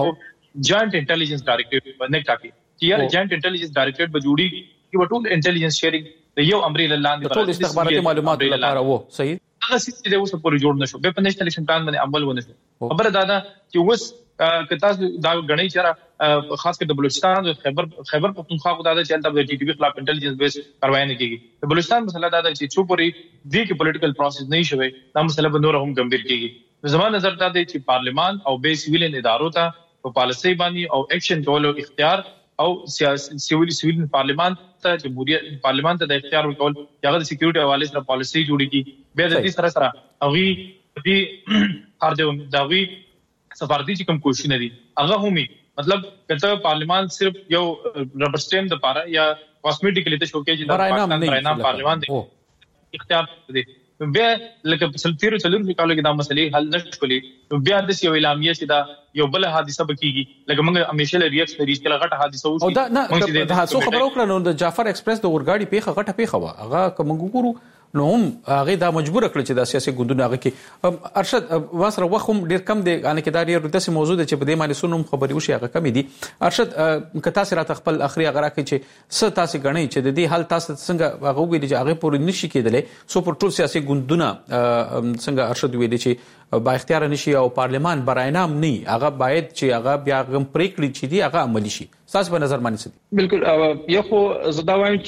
چې جاینټ انټيليجنس ډایریکټریټ باندې ټاکي چې یار جاینټ انټيليجنس ډایریکټریټ به جوړي چې وټول انټيليجنس شیرینګ د یو امبریلا لاندې ټول استخباراتي معلومات لپاره وو صحیح هغه چې د اوس پورې جوړ نشو به په نېشنل اکشن پلان باندې عمل ونه شو خبره دا چې اوس کتا دا غنۍ چره خاص کر د بلوچستان او خیبر پختونخوا کو دا چې د ټي ټي پی خلاف انټيليجنس بیس کاروایی نه کیږي د بلوچستان مسله دا چې چوپوري دی کې پولیټیکل پروسس نه شوي دا مسله به نور هم گمبھیر کیږي زموږ نظر دا دی چې پارلیمان او به سیویل ادارو ته په پالیسي باندې او اکشن کولو اختیار او سیویل پارلیمان ته جمهوریت پارلیمان ته د اختیار ورکول هغه د سکیورټي حواله سره پالیسي جوړی کی به د دې سره هغه دې ارده داوی سفارتي چې کوم کوشش دي هغه همي مطلب کته پارلیمان صرف یو ربر سټیم د پاره یا کاسمیټیکلی ته شو کې چې د پاکستان پارلیمان دی اختیار دی بیا لکه سلطیرو چلو کالو کې دا مسلې حل نشولې بیا د یو اعلامیه چې دا یو بل حادثه بکیږي لکه موږ همیشه ریاکټ لري چې غټه حادثه وشي او دا نه د حادثو خبرو کړه نو د جعفر ایکسپریس د ورګاډي پیخه غټه پیخه وا هغه کوم ګورو نو هم هغه دا مجبور کړ چې د سیاسي ګوندونو هغه کې ارشد واسره وخم ډیر کم دی ان کې دا ډیر داسې موضوع دی چې په دې باندې سونم خبري وشي هغه کم دي ارشد کتا سره تخپل اخري هغه راکې چې څه تاسو غنئ چې د دې حل تاسو څنګه هغه وګورئ چې هغه پورې نشي کېدلې سو پر ټول سیاسي ګوندونه څنګه ارشد ویل چې با اختیار نشي او پارلمان براینام نه هغه باید چې هغه بیا غم پریکړې چې دی هغه عملی شي تاسو په نظر باندې بالکل یو خو زدا وایم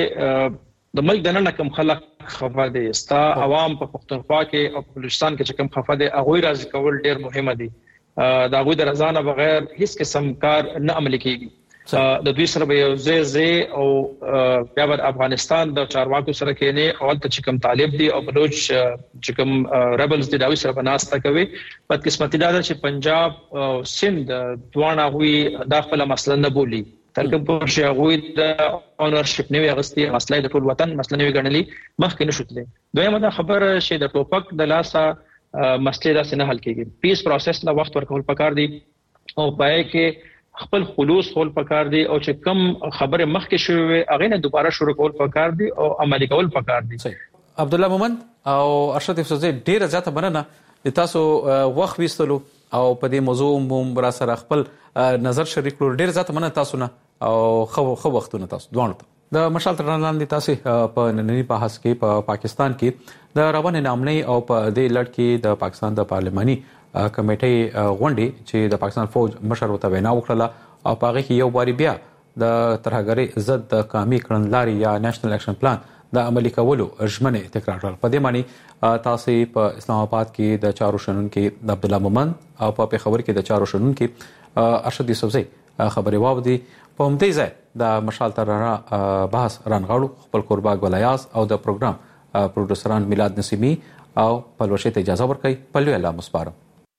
چې د ملک د نن کم خلک خفه دي ستا عوام په پښتونخوا کې او بلوچستان کې چې کم خفه دي هغه راځي کول ډیر مهمه دي دا غوي د رضا نه بغیر هیڅ قسم کار نه عملي کیږي د دوی سره به یو ځای او بیا د افغانستان د چارواکو سره کې نه او د چې کم طالب دي او بلوچ چې کم ریبلز دي دا وی سره بناسته کوي په قسمتي دا چې پنجاب او سند دوانه غوي داخله مسله نه بولی ترکه په شغوی د اونرشپ نیوي اغستی مسله د ټول وطن مسله نیوي غنلی مخکې نشوتلې دویمه دا خبر شي د ټوپک د لاسه مسله داسې نه حل کیږي پیس پروسس لا وخت ورکول پکار دي او پای کې خپل خلوص خپل پکار دي او چې کم خبره مخکې شوی هغه نه دوباره شروع کول پکار دي او عملي کول پکار دي. عبد الله مومند او ارشد افسوزي ډیره زیاته مننه د تاسو وخت وستلو او په دې موضوع مو را سره خپل نظر شریک کړو. ډیره زیاته مننه تاسو نه او خو وختونه تاسو دوه د مشال تر لاندې تاسو په نننی بحث کې په پاکستان کې د روان نامنۍ او په دې لړ کې د پاکستان د پارلماني کمیټې غونډې چې د پاکستان فوج مشر وته وینا وکړه او په هغه کې یو باری بیا د ترهګرۍ ضد د قومي کړنلارې یا نېشنل اکشن پلان د عملي کولو ژمنې تکرار کړل. په دې معنی تاسو په اسلام آباد کې د چارو شنونکو د عبد الله مومند او په پیښور کې د چارو شنونکو ارشد یوسفزئی خبري واودي. په همدې ځای د مشال تر بحث رانغاړو خپل قربا ګولیاس او د پروګرام پروډوسران میلاد نسیمی او پلوشه ته اجازه ورکړي. پلوي الله مسپارم.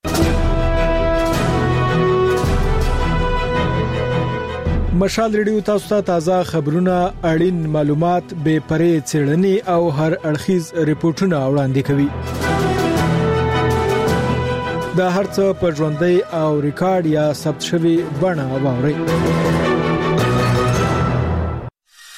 مشال ریډیو تاسو ته تازه خبرونه، اړین معلومات، بې پرې څېړنې او هر اړخیز ریپورتونه وړاندې کوي. دا هرڅه په ژوندۍ او ریکارډ یا ثبت شوی بڼه واورئ.